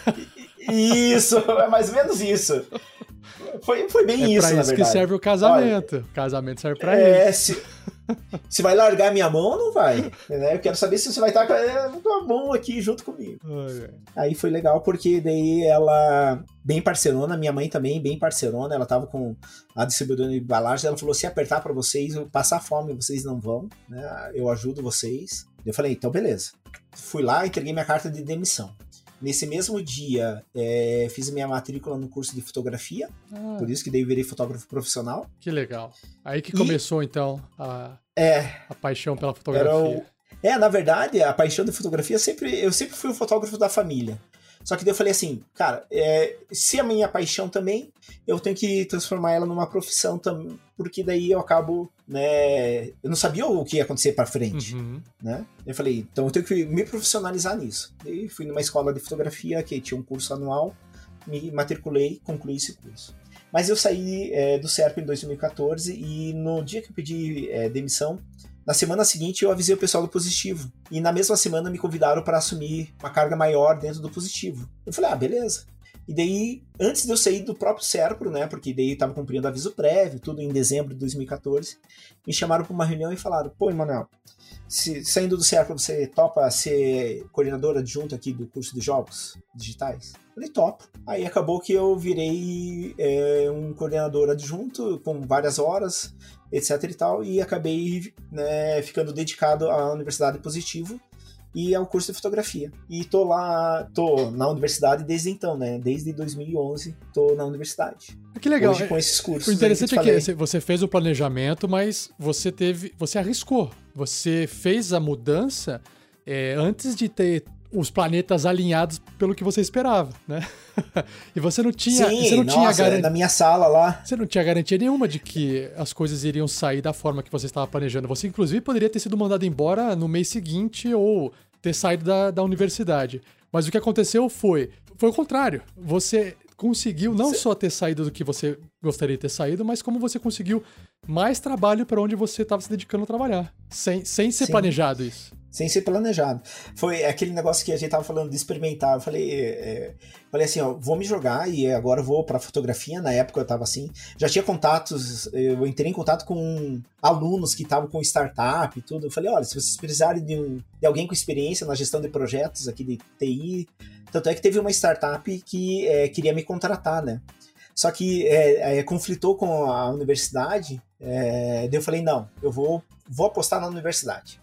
Isso, é mais ou menos isso. Foi, foi bem é isso, pra na isso verdade. que serve o casamento. Olha, o casamento serve pra é, isso. Se, se vai largar minha mão ou não vai. Né? Eu quero saber se você vai estar com a mão aqui junto comigo. Ai, ai. Aí foi legal porque daí ela, bem parceirona, minha mãe também bem parceirona, ela tava com a distribuidora de embalagem, ela falou, se apertar pra vocês, passar fome, vocês não vão, né? Eu ajudo vocês. Eu falei, então beleza. Fui lá, entreguei minha carta de demissão. Nesse mesmo dia, é, fiz minha matrícula no curso de fotografia, ah. por isso que daí eu virei fotógrafo profissional. Que legal. Aí que começou, e, então, a, é, a paixão pela fotografia. O, é, na verdade, a paixão de fotografia, sempre, eu sempre fui o fotógrafo da família. Só que daí eu falei assim, cara, é, se a minha paixão também, eu tenho que transformar ela numa profissão também, porque daí eu acabo, né, eu não sabia o que ia acontecer pra frente, Uhum. né? Eu falei, então eu tenho que me profissionalizar nisso. Daí fui numa escola de fotografia que tinha um curso anual, me matriculei, concluí esse curso. Mas eu saí é, do Serpa em dois mil e quatorze e no dia que eu pedi é, demissão, na semana seguinte eu avisei o pessoal do Positivo. E na mesma semana me convidaram para assumir uma carga maior dentro do Positivo. Eu falei, ah, beleza. E daí, antes de eu sair do próprio Serpro, né, porque daí eu estava cumprindo aviso prévio, tudo em dezembro de dois mil e quatorze, me chamaram para uma reunião e falaram, pô, Emanuel, se, saindo do Serpro, você topa ser coordenadora adjunta aqui do curso de jogos digitais? Eu falei, topo. Aí acabou que eu virei é, um coordenador adjunto com várias horas, etc e tal, e acabei, né, ficando dedicado à Universidade Positivo e ao curso de fotografia. E tô lá, tô na universidade desde então, né? Desde dois mil e onze tô na universidade. Que legal. Hoje com esses cursos. O interessante que é que você fez o planejamento, mas você teve, você arriscou. Você fez a mudança é, antes de ter os planetas alinhados pelo que você esperava, né? E você não tinha, Sim, você não nossa, tinha garantia, na minha sala lá. Você não tinha garantia nenhuma de que as coisas iriam sair da forma que você estava planejando. Você, inclusive, poderia ter sido mandado embora no mês seguinte ou ter saído da, da universidade. Mas o que aconteceu foi, foi o contrário. Você conseguiu não Cê... só ter saído do que você gostaria de ter saído, mas como você conseguiu mais trabalho para onde você estava se dedicando a trabalhar. Sem, sem ser Sim. planejado isso. Sem ser planejado. Foi aquele negócio que a gente tava falando de experimentar. Eu falei, é, falei assim, ó, vou me jogar e agora vou pra fotografia. Na época eu tava assim, já tinha contatos, eu entrei em contato com alunos que estavam com startup e tudo. Eu falei, olha, se vocês precisarem de, um, de alguém com experiência na gestão de projetos aqui de T I, tanto é que teve uma startup que é, queria me contratar, né? Só que é, é, conflitou com a universidade, é, daí eu falei, não, eu vou, vou apostar na universidade.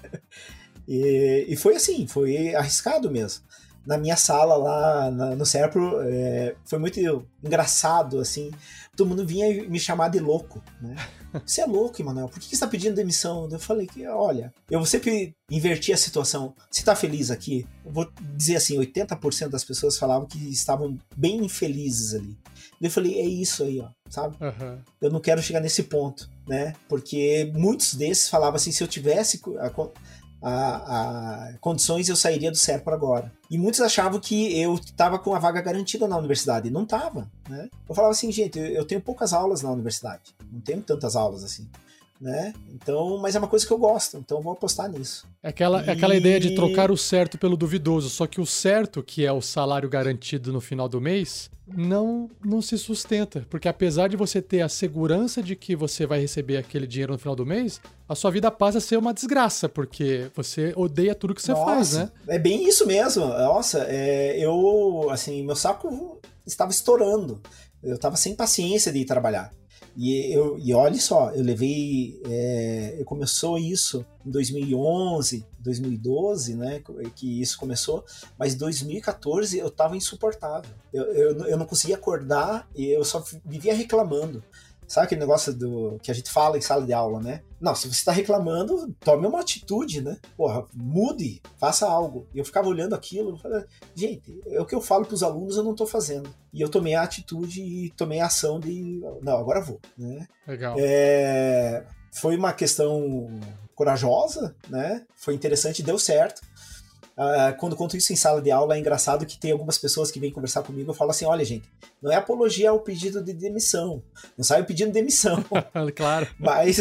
E, e foi assim, foi arriscado mesmo. Na minha sala lá na, no Serpro, é, foi muito engraçado, assim, todo mundo vinha me chamar de louco, né? Você é louco, Emanuel, por que você está pedindo demissão? Eu falei que, olha, eu sempre inverti a situação. Você está feliz aqui? Eu vou dizer assim, oitenta por cento das pessoas falavam que estavam bem infelizes ali. Eu falei, é isso aí, ó, sabe? Uhum. Eu não quero chegar nesse ponto, né? Porque muitos desses falavam assim, se eu tivesse a, a, a condições, eu sairia do Serpro agora. E muitos achavam que eu estava com a vaga garantida na universidade. E não estava, né? Eu falava assim, gente, eu tenho poucas aulas na universidade. Não tenho tantas aulas assim. Né? Então, mas é uma coisa que eu gosto, então eu vou apostar nisso. É aquela, e... é aquela ideia de trocar o certo pelo duvidoso, só que o certo, que é o salário garantido no final do mês, não, não se sustenta, porque apesar de você ter a segurança de que você vai receber aquele dinheiro no final do mês, a sua vida passa a ser uma desgraça, porque você odeia tudo que você Nossa, faz, né? É bem isso mesmo. Nossa, é, eu, assim, meu saco estava estourando. Eu estava sem paciência de ir trabalhar. E, eu, e olha só, eu levei, é, eu começou isso em dois mil e onze, dois mil e doze, né, que isso começou, mas em dois mil e quatorze eu tava insuportável, eu, eu, eu não conseguia acordar e eu só vivia reclamando. Sabe aquele negócio do, que a gente fala em sala de aula, né? Não, se você está reclamando, tome uma atitude, né? Porra, mude, faça algo. E eu ficava olhando aquilo, falei, gente, é o que eu falo para os alunos, eu não estou fazendo. E eu tomei a atitude e tomei a ação de, não, agora vou, né? Legal. É, foi uma questão corajosa, né? Foi interessante, deu certo. Uh, quando conto isso em sala de aula, é engraçado que tem algumas pessoas que vêm conversar comigo e falam assim, olha gente, não é apologia ao pedido de demissão, não saio pedindo demissão. Claro. Mas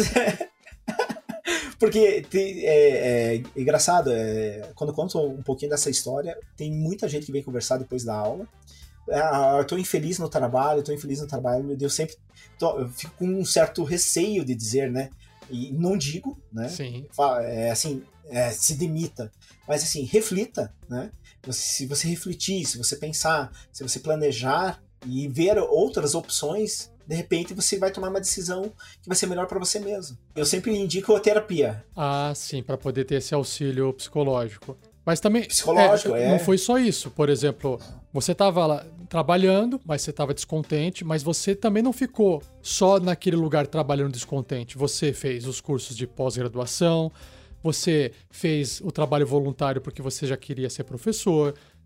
porque tem, é, é engraçado, é, quando eu conto um pouquinho dessa história, tem muita gente que vem conversar depois da aula. Ah, eu tô infeliz no trabalho, eu tô infeliz no trabalho, meu Deus, sempre tô, eu fico com um certo receio de dizer, né? E não digo, né? Sim. É, assim, é, se demita. Mas assim, reflita, né? Se você refletir, se você pensar, se você planejar e ver outras opções, de repente você vai tomar uma decisão que vai ser melhor para você mesmo. Eu sempre indico a terapia. Ah, sim, para poder ter esse auxílio psicológico. Mas também psicológico, é, é. não foi só isso. Por exemplo, você estava lá trabalhando, mas você estava descontente, mas você também não ficou só naquele lugar trabalhando descontente. Você fez os cursos de pós-graduação, você fez o trabalho voluntário porque você já queria ser professor,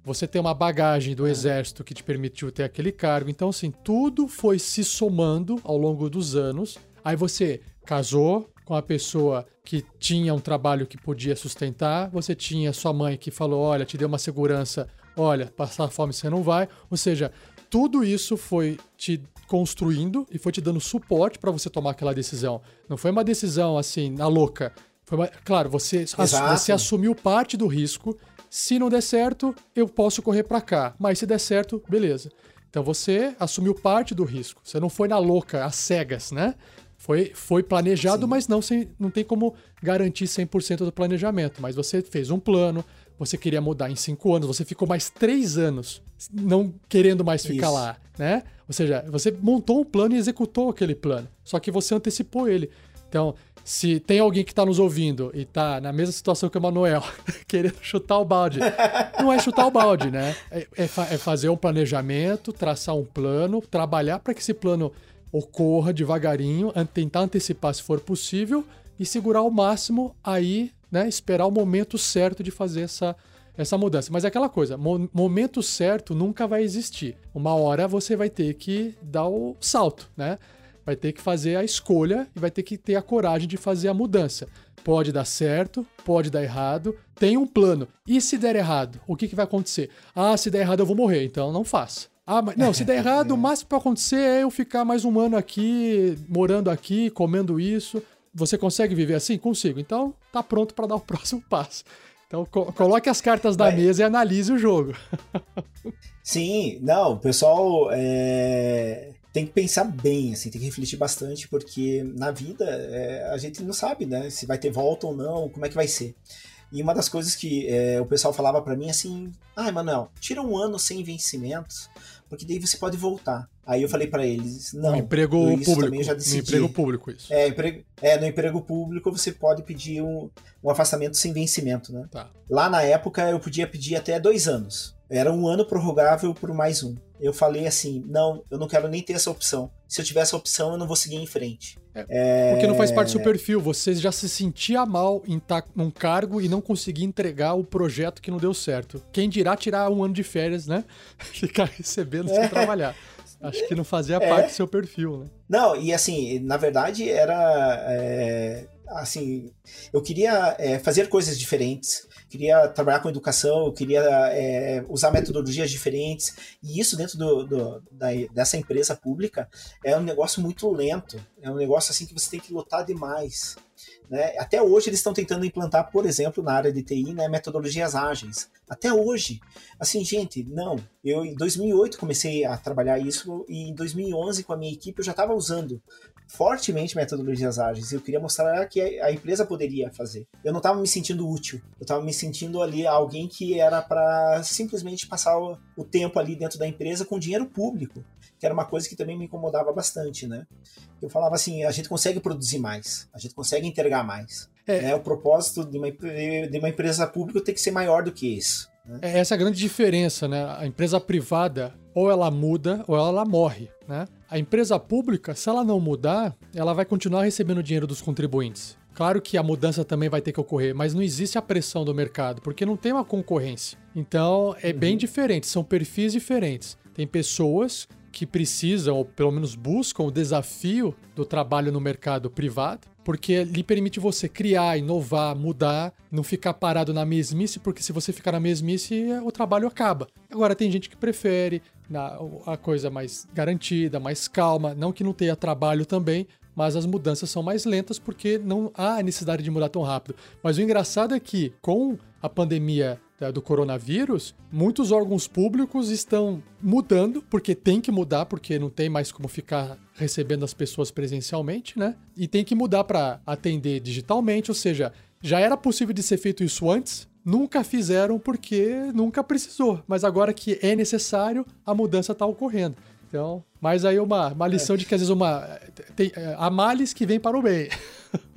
você tem uma bagagem do exército que te permitiu ter aquele cargo. Então, assim, tudo foi se somando ao longo dos anos. Aí você casou com a pessoa que tinha um trabalho que podia sustentar, você tinha sua mãe que falou, olha, te deu uma segurança, olha, passar fome você não vai. Ou seja, tudo isso foi te construindo e foi te dando suporte para você tomar aquela decisão. Não foi uma decisão, assim, na louca. Foi uma... Claro, você, você assumiu parte do risco. Se não der certo, eu posso correr para cá. Mas se der certo, beleza. Então você assumiu parte do risco. Você não foi na louca, às cegas, né? Foi, foi planejado, Sim. mas não, sem, não tem como garantir cem por cento do planejamento. Mas você fez um plano, você queria mudar em cinco anos, você ficou mais três anos não querendo mais ficar Isso. lá, né? Ou seja, você montou um plano e executou aquele plano. Só que você antecipou ele. Então, se tem alguém que está nos ouvindo e está na mesma situação que o Manuel, querendo chutar o balde, não é chutar o balde, né? É, é, fa- é fazer um planejamento, traçar um plano, trabalhar para que esse plano ocorra devagarinho, tentar antecipar se for possível e segurar ao máximo aí, né, esperar o momento certo de fazer essa, essa mudança. Mas é aquela coisa, mo- momento certo nunca vai existir. Uma hora você vai ter que dar o salto, né? Vai ter que fazer a escolha e vai ter que ter a coragem de fazer a mudança. Pode dar certo, pode dar errado, tem um plano. E se der errado, o que, que vai acontecer? Ah, se der errado eu vou morrer, então não faça. Ah, mas não, se der errado, o máximo que pode acontecer é eu ficar mais um ano aqui, morando aqui, comendo isso. Você consegue viver assim? Consigo. Então, tá pronto para dar o próximo passo. Então, co- coloque as cartas da Vai. mesa e analise o jogo. Sim, não, o pessoal é... tem que pensar bem, assim, tem que refletir bastante, porque na vida é, a gente não sabe, né, se vai ter volta ou não, como é que vai ser. E uma das coisas que é, o pessoal falava pra mim assim, ah, Emanuel, tira um ano sem vencimentos, porque daí você pode voltar. Aí eu falei pra eles, não, no emprego isso público, também eu já decidi. No emprego público, isso. É, emprego, é, no emprego público você pode pedir um, um afastamento sem vencimento, né? Tá. Lá na época eu podia pedir até dois anos. Era um ano prorrogável por mais um. Eu falei assim, não, eu não quero nem ter essa opção. Se eu tiver essa opção, eu não vou seguir em frente. É, é... Porque não faz parte do seu perfil. Você já se sentia mal em estar num cargo e não conseguir entregar o projeto que não deu certo. Quem dirá tirar um ano de férias, né? Ficar recebendo sem é. trabalhar. Acho que não fazia é. parte do seu perfil, né? Não, e assim, na verdade era... É, assim, eu queria é, fazer coisas diferentes. Queria trabalhar com educação, eu queria é, usar metodologias diferentes, e isso dentro do, do, da, dessa empresa pública é um negócio muito lento, é um negócio assim que você tem que lutar demais, né? Até hoje eles estão tentando implantar, por exemplo, na área de T I, né, metodologias ágeis. Até hoje. Assim, gente, não. Eu em dois mil e oito comecei a trabalhar isso e em dois mil e onze com a minha equipe eu já estava usando fortemente metodologias ágeis. Eu queria mostrar que a empresa poderia fazer. Eu não estava me sentindo útil. Eu estava me sentindo ali alguém que era para simplesmente passar o, o tempo ali dentro da empresa com dinheiro público, que era uma coisa que também me incomodava bastante, né? Eu falava assim, a gente consegue produzir mais, a gente consegue entregar mais. É. Né? O propósito de uma, de uma empresa pública tem que ser maior do que isso. Né? Essa é a grande diferença, né? A empresa privada, ou ela muda, ou ela morre, né? A empresa pública, se ela não mudar, ela vai continuar recebendo dinheiro dos contribuintes. Claro que a mudança também vai ter que ocorrer, mas não existe a pressão do mercado, porque não tem uma concorrência. Então, é uhum. bem diferente, são perfis diferentes. Tem pessoas que precisam, ou pelo menos buscam, o desafio do trabalho no mercado privado, porque lhe permite você criar, inovar, mudar, não ficar parado na mesmice, porque se você ficar na mesmice, o trabalho acaba. Agora, tem gente que prefere na, a coisa mais garantida, mais calma, não que não tenha trabalho também, mas as mudanças são mais lentas porque não há necessidade de mudar tão rápido. Mas o engraçado é que, com a pandemia do coronavírus, muitos órgãos públicos estão mudando, porque tem que mudar, porque não tem mais como ficar recebendo as pessoas presencialmente, né? E tem que mudar para atender digitalmente, ou seja, já era possível de ser feito isso antes, nunca fizeram porque nunca precisou, mas agora que é necessário, a mudança está ocorrendo. Então, mas aí uma, uma lição é. de que às vezes uma, tem, há males que vêm para o bem.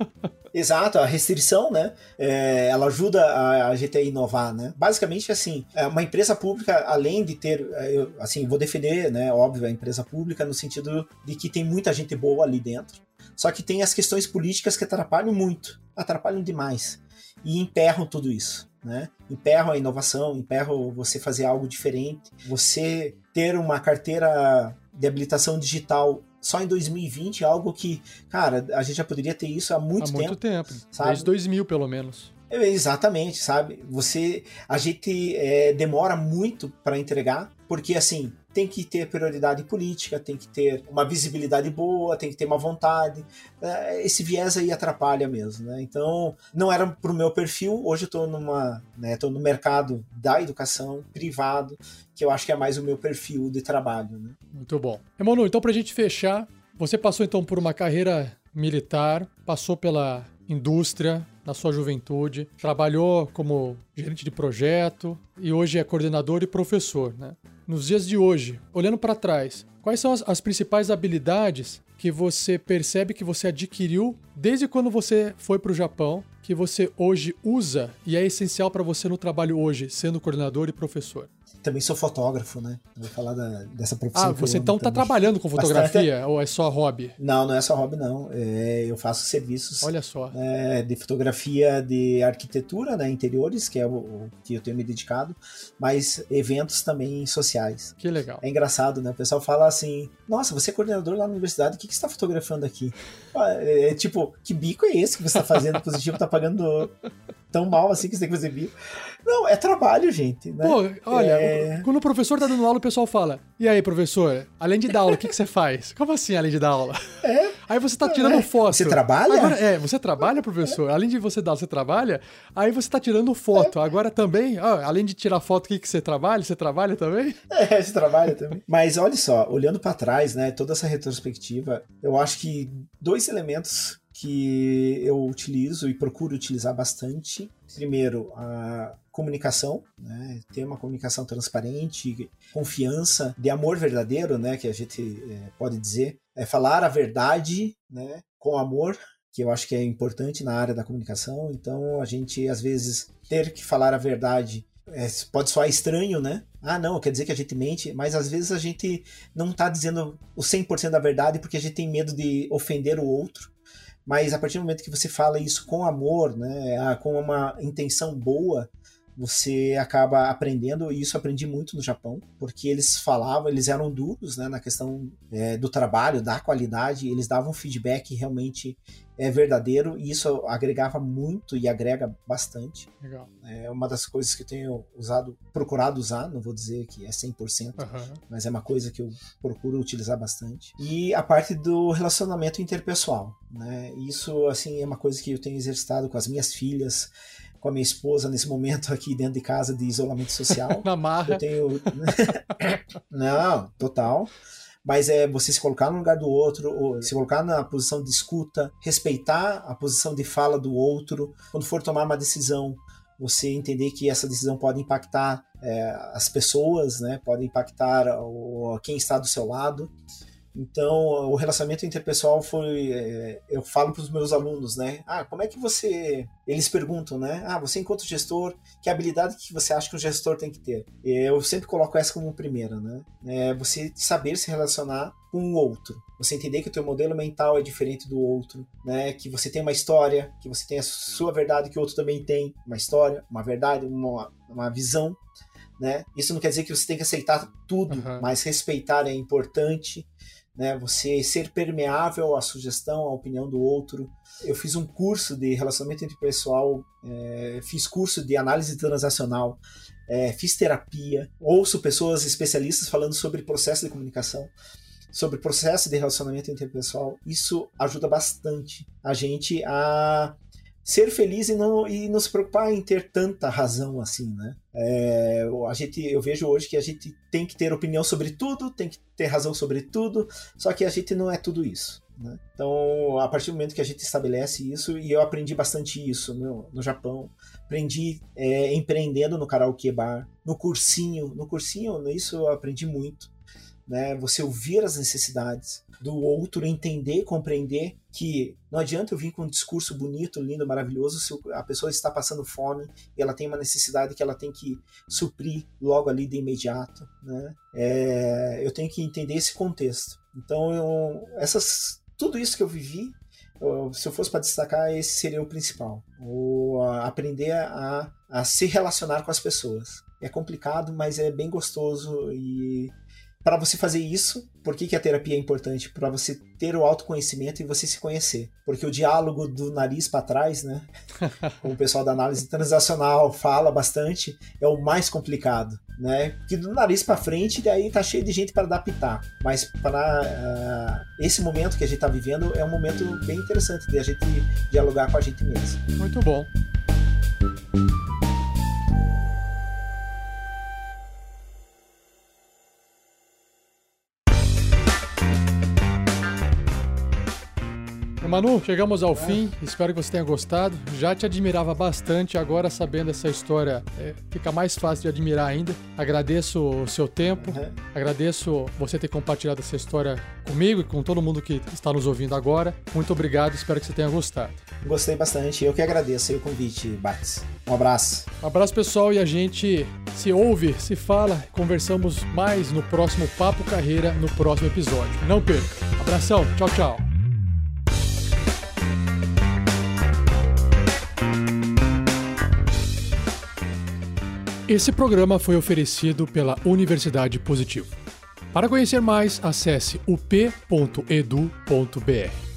Exato, a restrição, né, é, ela ajuda a, a gente a inovar, né? Basicamente, assim, uma empresa pública, além de ter, eu, assim, vou defender, né, óbvio, a empresa pública no sentido de que tem muita gente boa ali dentro, só que tem as questões políticas que atrapalham muito, atrapalham demais e emperram tudo isso, né? Emperram a inovação, emperram você fazer algo diferente, você ter uma carteira de habilitação digital só em dois mil e vinte, algo que, cara, a gente já poderia ter isso há muito tempo. Há muito tempo, tempo sabe? Desde dois mil, pelo menos. Exatamente, sabe? Você, a gente é, demora muito para entregar, porque, assim, tem que ter prioridade política, tem que ter uma visibilidade boa, tem que ter uma vontade. Esse viés aí atrapalha mesmo, né? Então, não era pro meu perfil. Hoje eu tô numa, né, tô no mercado da educação privado, que eu acho que é mais o meu perfil de trabalho, né? Muito bom. Emmanuel, então pra gente fechar, você passou então por uma carreira militar, passou pela indústria na sua juventude, trabalhou como gerente de projeto e hoje é coordenador e professor, né? Nos dias de hoje, olhando para trás, quais são as, as principais habilidades que você percebe que você adquiriu desde quando você foi para o Japão, que você hoje usa e é essencial para você no trabalho hoje, sendo coordenador e professor? Também sou fotógrafo, né? Eu vou falar da, dessa profissão. Ah, você então está trabalhando com fotografia Bastante... ou é só hobby? Não, não é só hobby, não. É, eu faço serviços Olha só. Né, de fotografia de arquitetura, né, interiores, que é o, o que eu tenho me dedicado, mas eventos também sociais. Que legal. É engraçado, né? O pessoal fala assim, nossa, você é coordenador lá na universidade, o que, que você está fotografando aqui? É, é tipo, que bico é esse que você está fazendo positivo, tá pagando tão mal assim que você tem que fazer bico? Não, é trabalho, gente. Né? Pô, olha, é... quando o professor tá dando aula, o pessoal fala, e aí, professor, além de dar aula, o que, que você faz? Como assim, além de dar aula? É. Aí você tá tirando é. foto. Você trabalha? Agora, é, você trabalha, professor? É. Além de você dar, você trabalha? Aí você tá tirando foto. É. Agora também, ó, além de tirar foto, o que, que você trabalha? Você trabalha também? É, você trabalha também. Mas olha só, olhando pra trás, né, toda essa retrospectiva, eu acho que dois elementos que eu utilizo e procuro utilizar bastante. Primeiro, a comunicação, né? Ter uma comunicação transparente, confiança, de amor verdadeiro, né? Que a gente é, pode dizer. É falar a verdade, né? Com amor, que eu acho que é importante na área da comunicação. Então, a gente, às vezes, ter que falar a verdade é, pode soar estranho, né? Ah, não, quer dizer que a gente mente, mas às vezes a gente não está dizendo o cem por cento da verdade porque a gente tem medo de ofender o outro. Mas a partir do momento que você fala isso com amor, né, com uma intenção boa, você acaba aprendendo, e isso eu aprendi muito no Japão, porque eles falavam, eles eram duros, né, na questão é, do trabalho, da qualidade, eles davam feedback realmente é, verdadeiro, e isso agregava muito e agrega bastante. Legal. É uma das coisas que eu tenho usado, procurado usar, não vou dizer que é cem por cento, uhum. mas é uma coisa que eu procuro utilizar bastante. E a parte do relacionamento interpessoal, né, isso assim é uma coisa que eu tenho exercitado com as minhas filhas, com a minha esposa nesse momento aqui dentro de casa de isolamento social. Na marra. Eu tenho... Não, total. Mas é você se colocar no lugar do outro, se colocar na posição de escuta, respeitar a posição de fala do outro. Quando for tomar uma decisão, você entender que essa decisão pode impactar é, as pessoas, né? Pode impactar o, quem está do seu lado. Então, o relacionamento interpessoal foi... É, eu falo para os meus alunos, né? Ah, como é que você... Eles perguntam, né? Ah, você enquanto gestor, que habilidade que você acha que um gestor tem que ter? Eu sempre coloco essa como primeira, né? É você saber se relacionar com o outro. Você entender que o teu modelo mental é diferente do outro, né? Que você tem uma história, que você tem a sua verdade, que o outro também tem uma história, uma verdade, uma, uma visão, né? Isso não quer dizer que você tem que aceitar tudo, uhum. mas respeitar é importante. Né, você ser permeável à sugestão, à opinião do outro. Eu fiz um curso de relacionamento interpessoal, é, fiz curso de análise transacional, é, fiz terapia, ouço pessoas especialistas falando sobre processo de comunicação, sobre processo de relacionamento interpessoal. Isso ajuda bastante a gente a ser feliz e não, e não se preocupar em ter tanta razão assim, né? É, a gente, eu vejo hoje que a gente tem que ter opinião sobre tudo, tem que ter razão sobre tudo, só que a gente não é tudo isso, né? Então, a partir do momento que a gente estabelece isso, e eu aprendi bastante isso no, no Japão, aprendi é, empreendendo no karaokê bar, no cursinho, no cursinho, isso eu aprendi muito. né? Você ouvir as necessidades do outro, entender, compreender que não adianta eu vir com um discurso bonito, lindo, maravilhoso, se a pessoa está passando fome e ela tem uma necessidade que ela tem que suprir logo ali de imediato, né? É, eu tenho que entender esse contexto. Então, eu, essas, tudo isso que eu vivi, eu, se eu fosse para destacar, esse seria o principal. O, a, aprender a, a se relacionar com as pessoas. É complicado, mas é bem gostoso. E para você fazer isso, por que, que a terapia é importante? Para você ter o autoconhecimento e você se conhecer. Porque o diálogo do nariz para trás, né, como o pessoal da análise transacional fala bastante, é o mais complicado, né? Porque do nariz para frente, daí tá cheio de gente para dar pitaco. Mas para uh, esse momento que a gente está vivendo é um momento bem interessante de a gente dialogar com a gente mesmo. Muito bom. Manu, chegamos ao é. fim, espero que você tenha gostado. Já te admirava bastante, agora sabendo essa história é, fica mais fácil de admirar ainda. Agradeço o seu tempo, uhum. agradeço você ter compartilhado essa história comigo e com todo mundo que está nos ouvindo agora. Muito obrigado, espero que você tenha gostado. Gostei bastante, eu que agradeço aí o convite, Bates. Um abraço. Um abraço, pessoal, e a gente se ouve, se fala, conversamos mais no próximo Papo Carreira, no próximo episódio. Não perca. Abração, tchau, tchau. Esse programa foi oferecido pela Universidade Positivo. Para conhecer mais, acesse u p ponto edu ponto b r.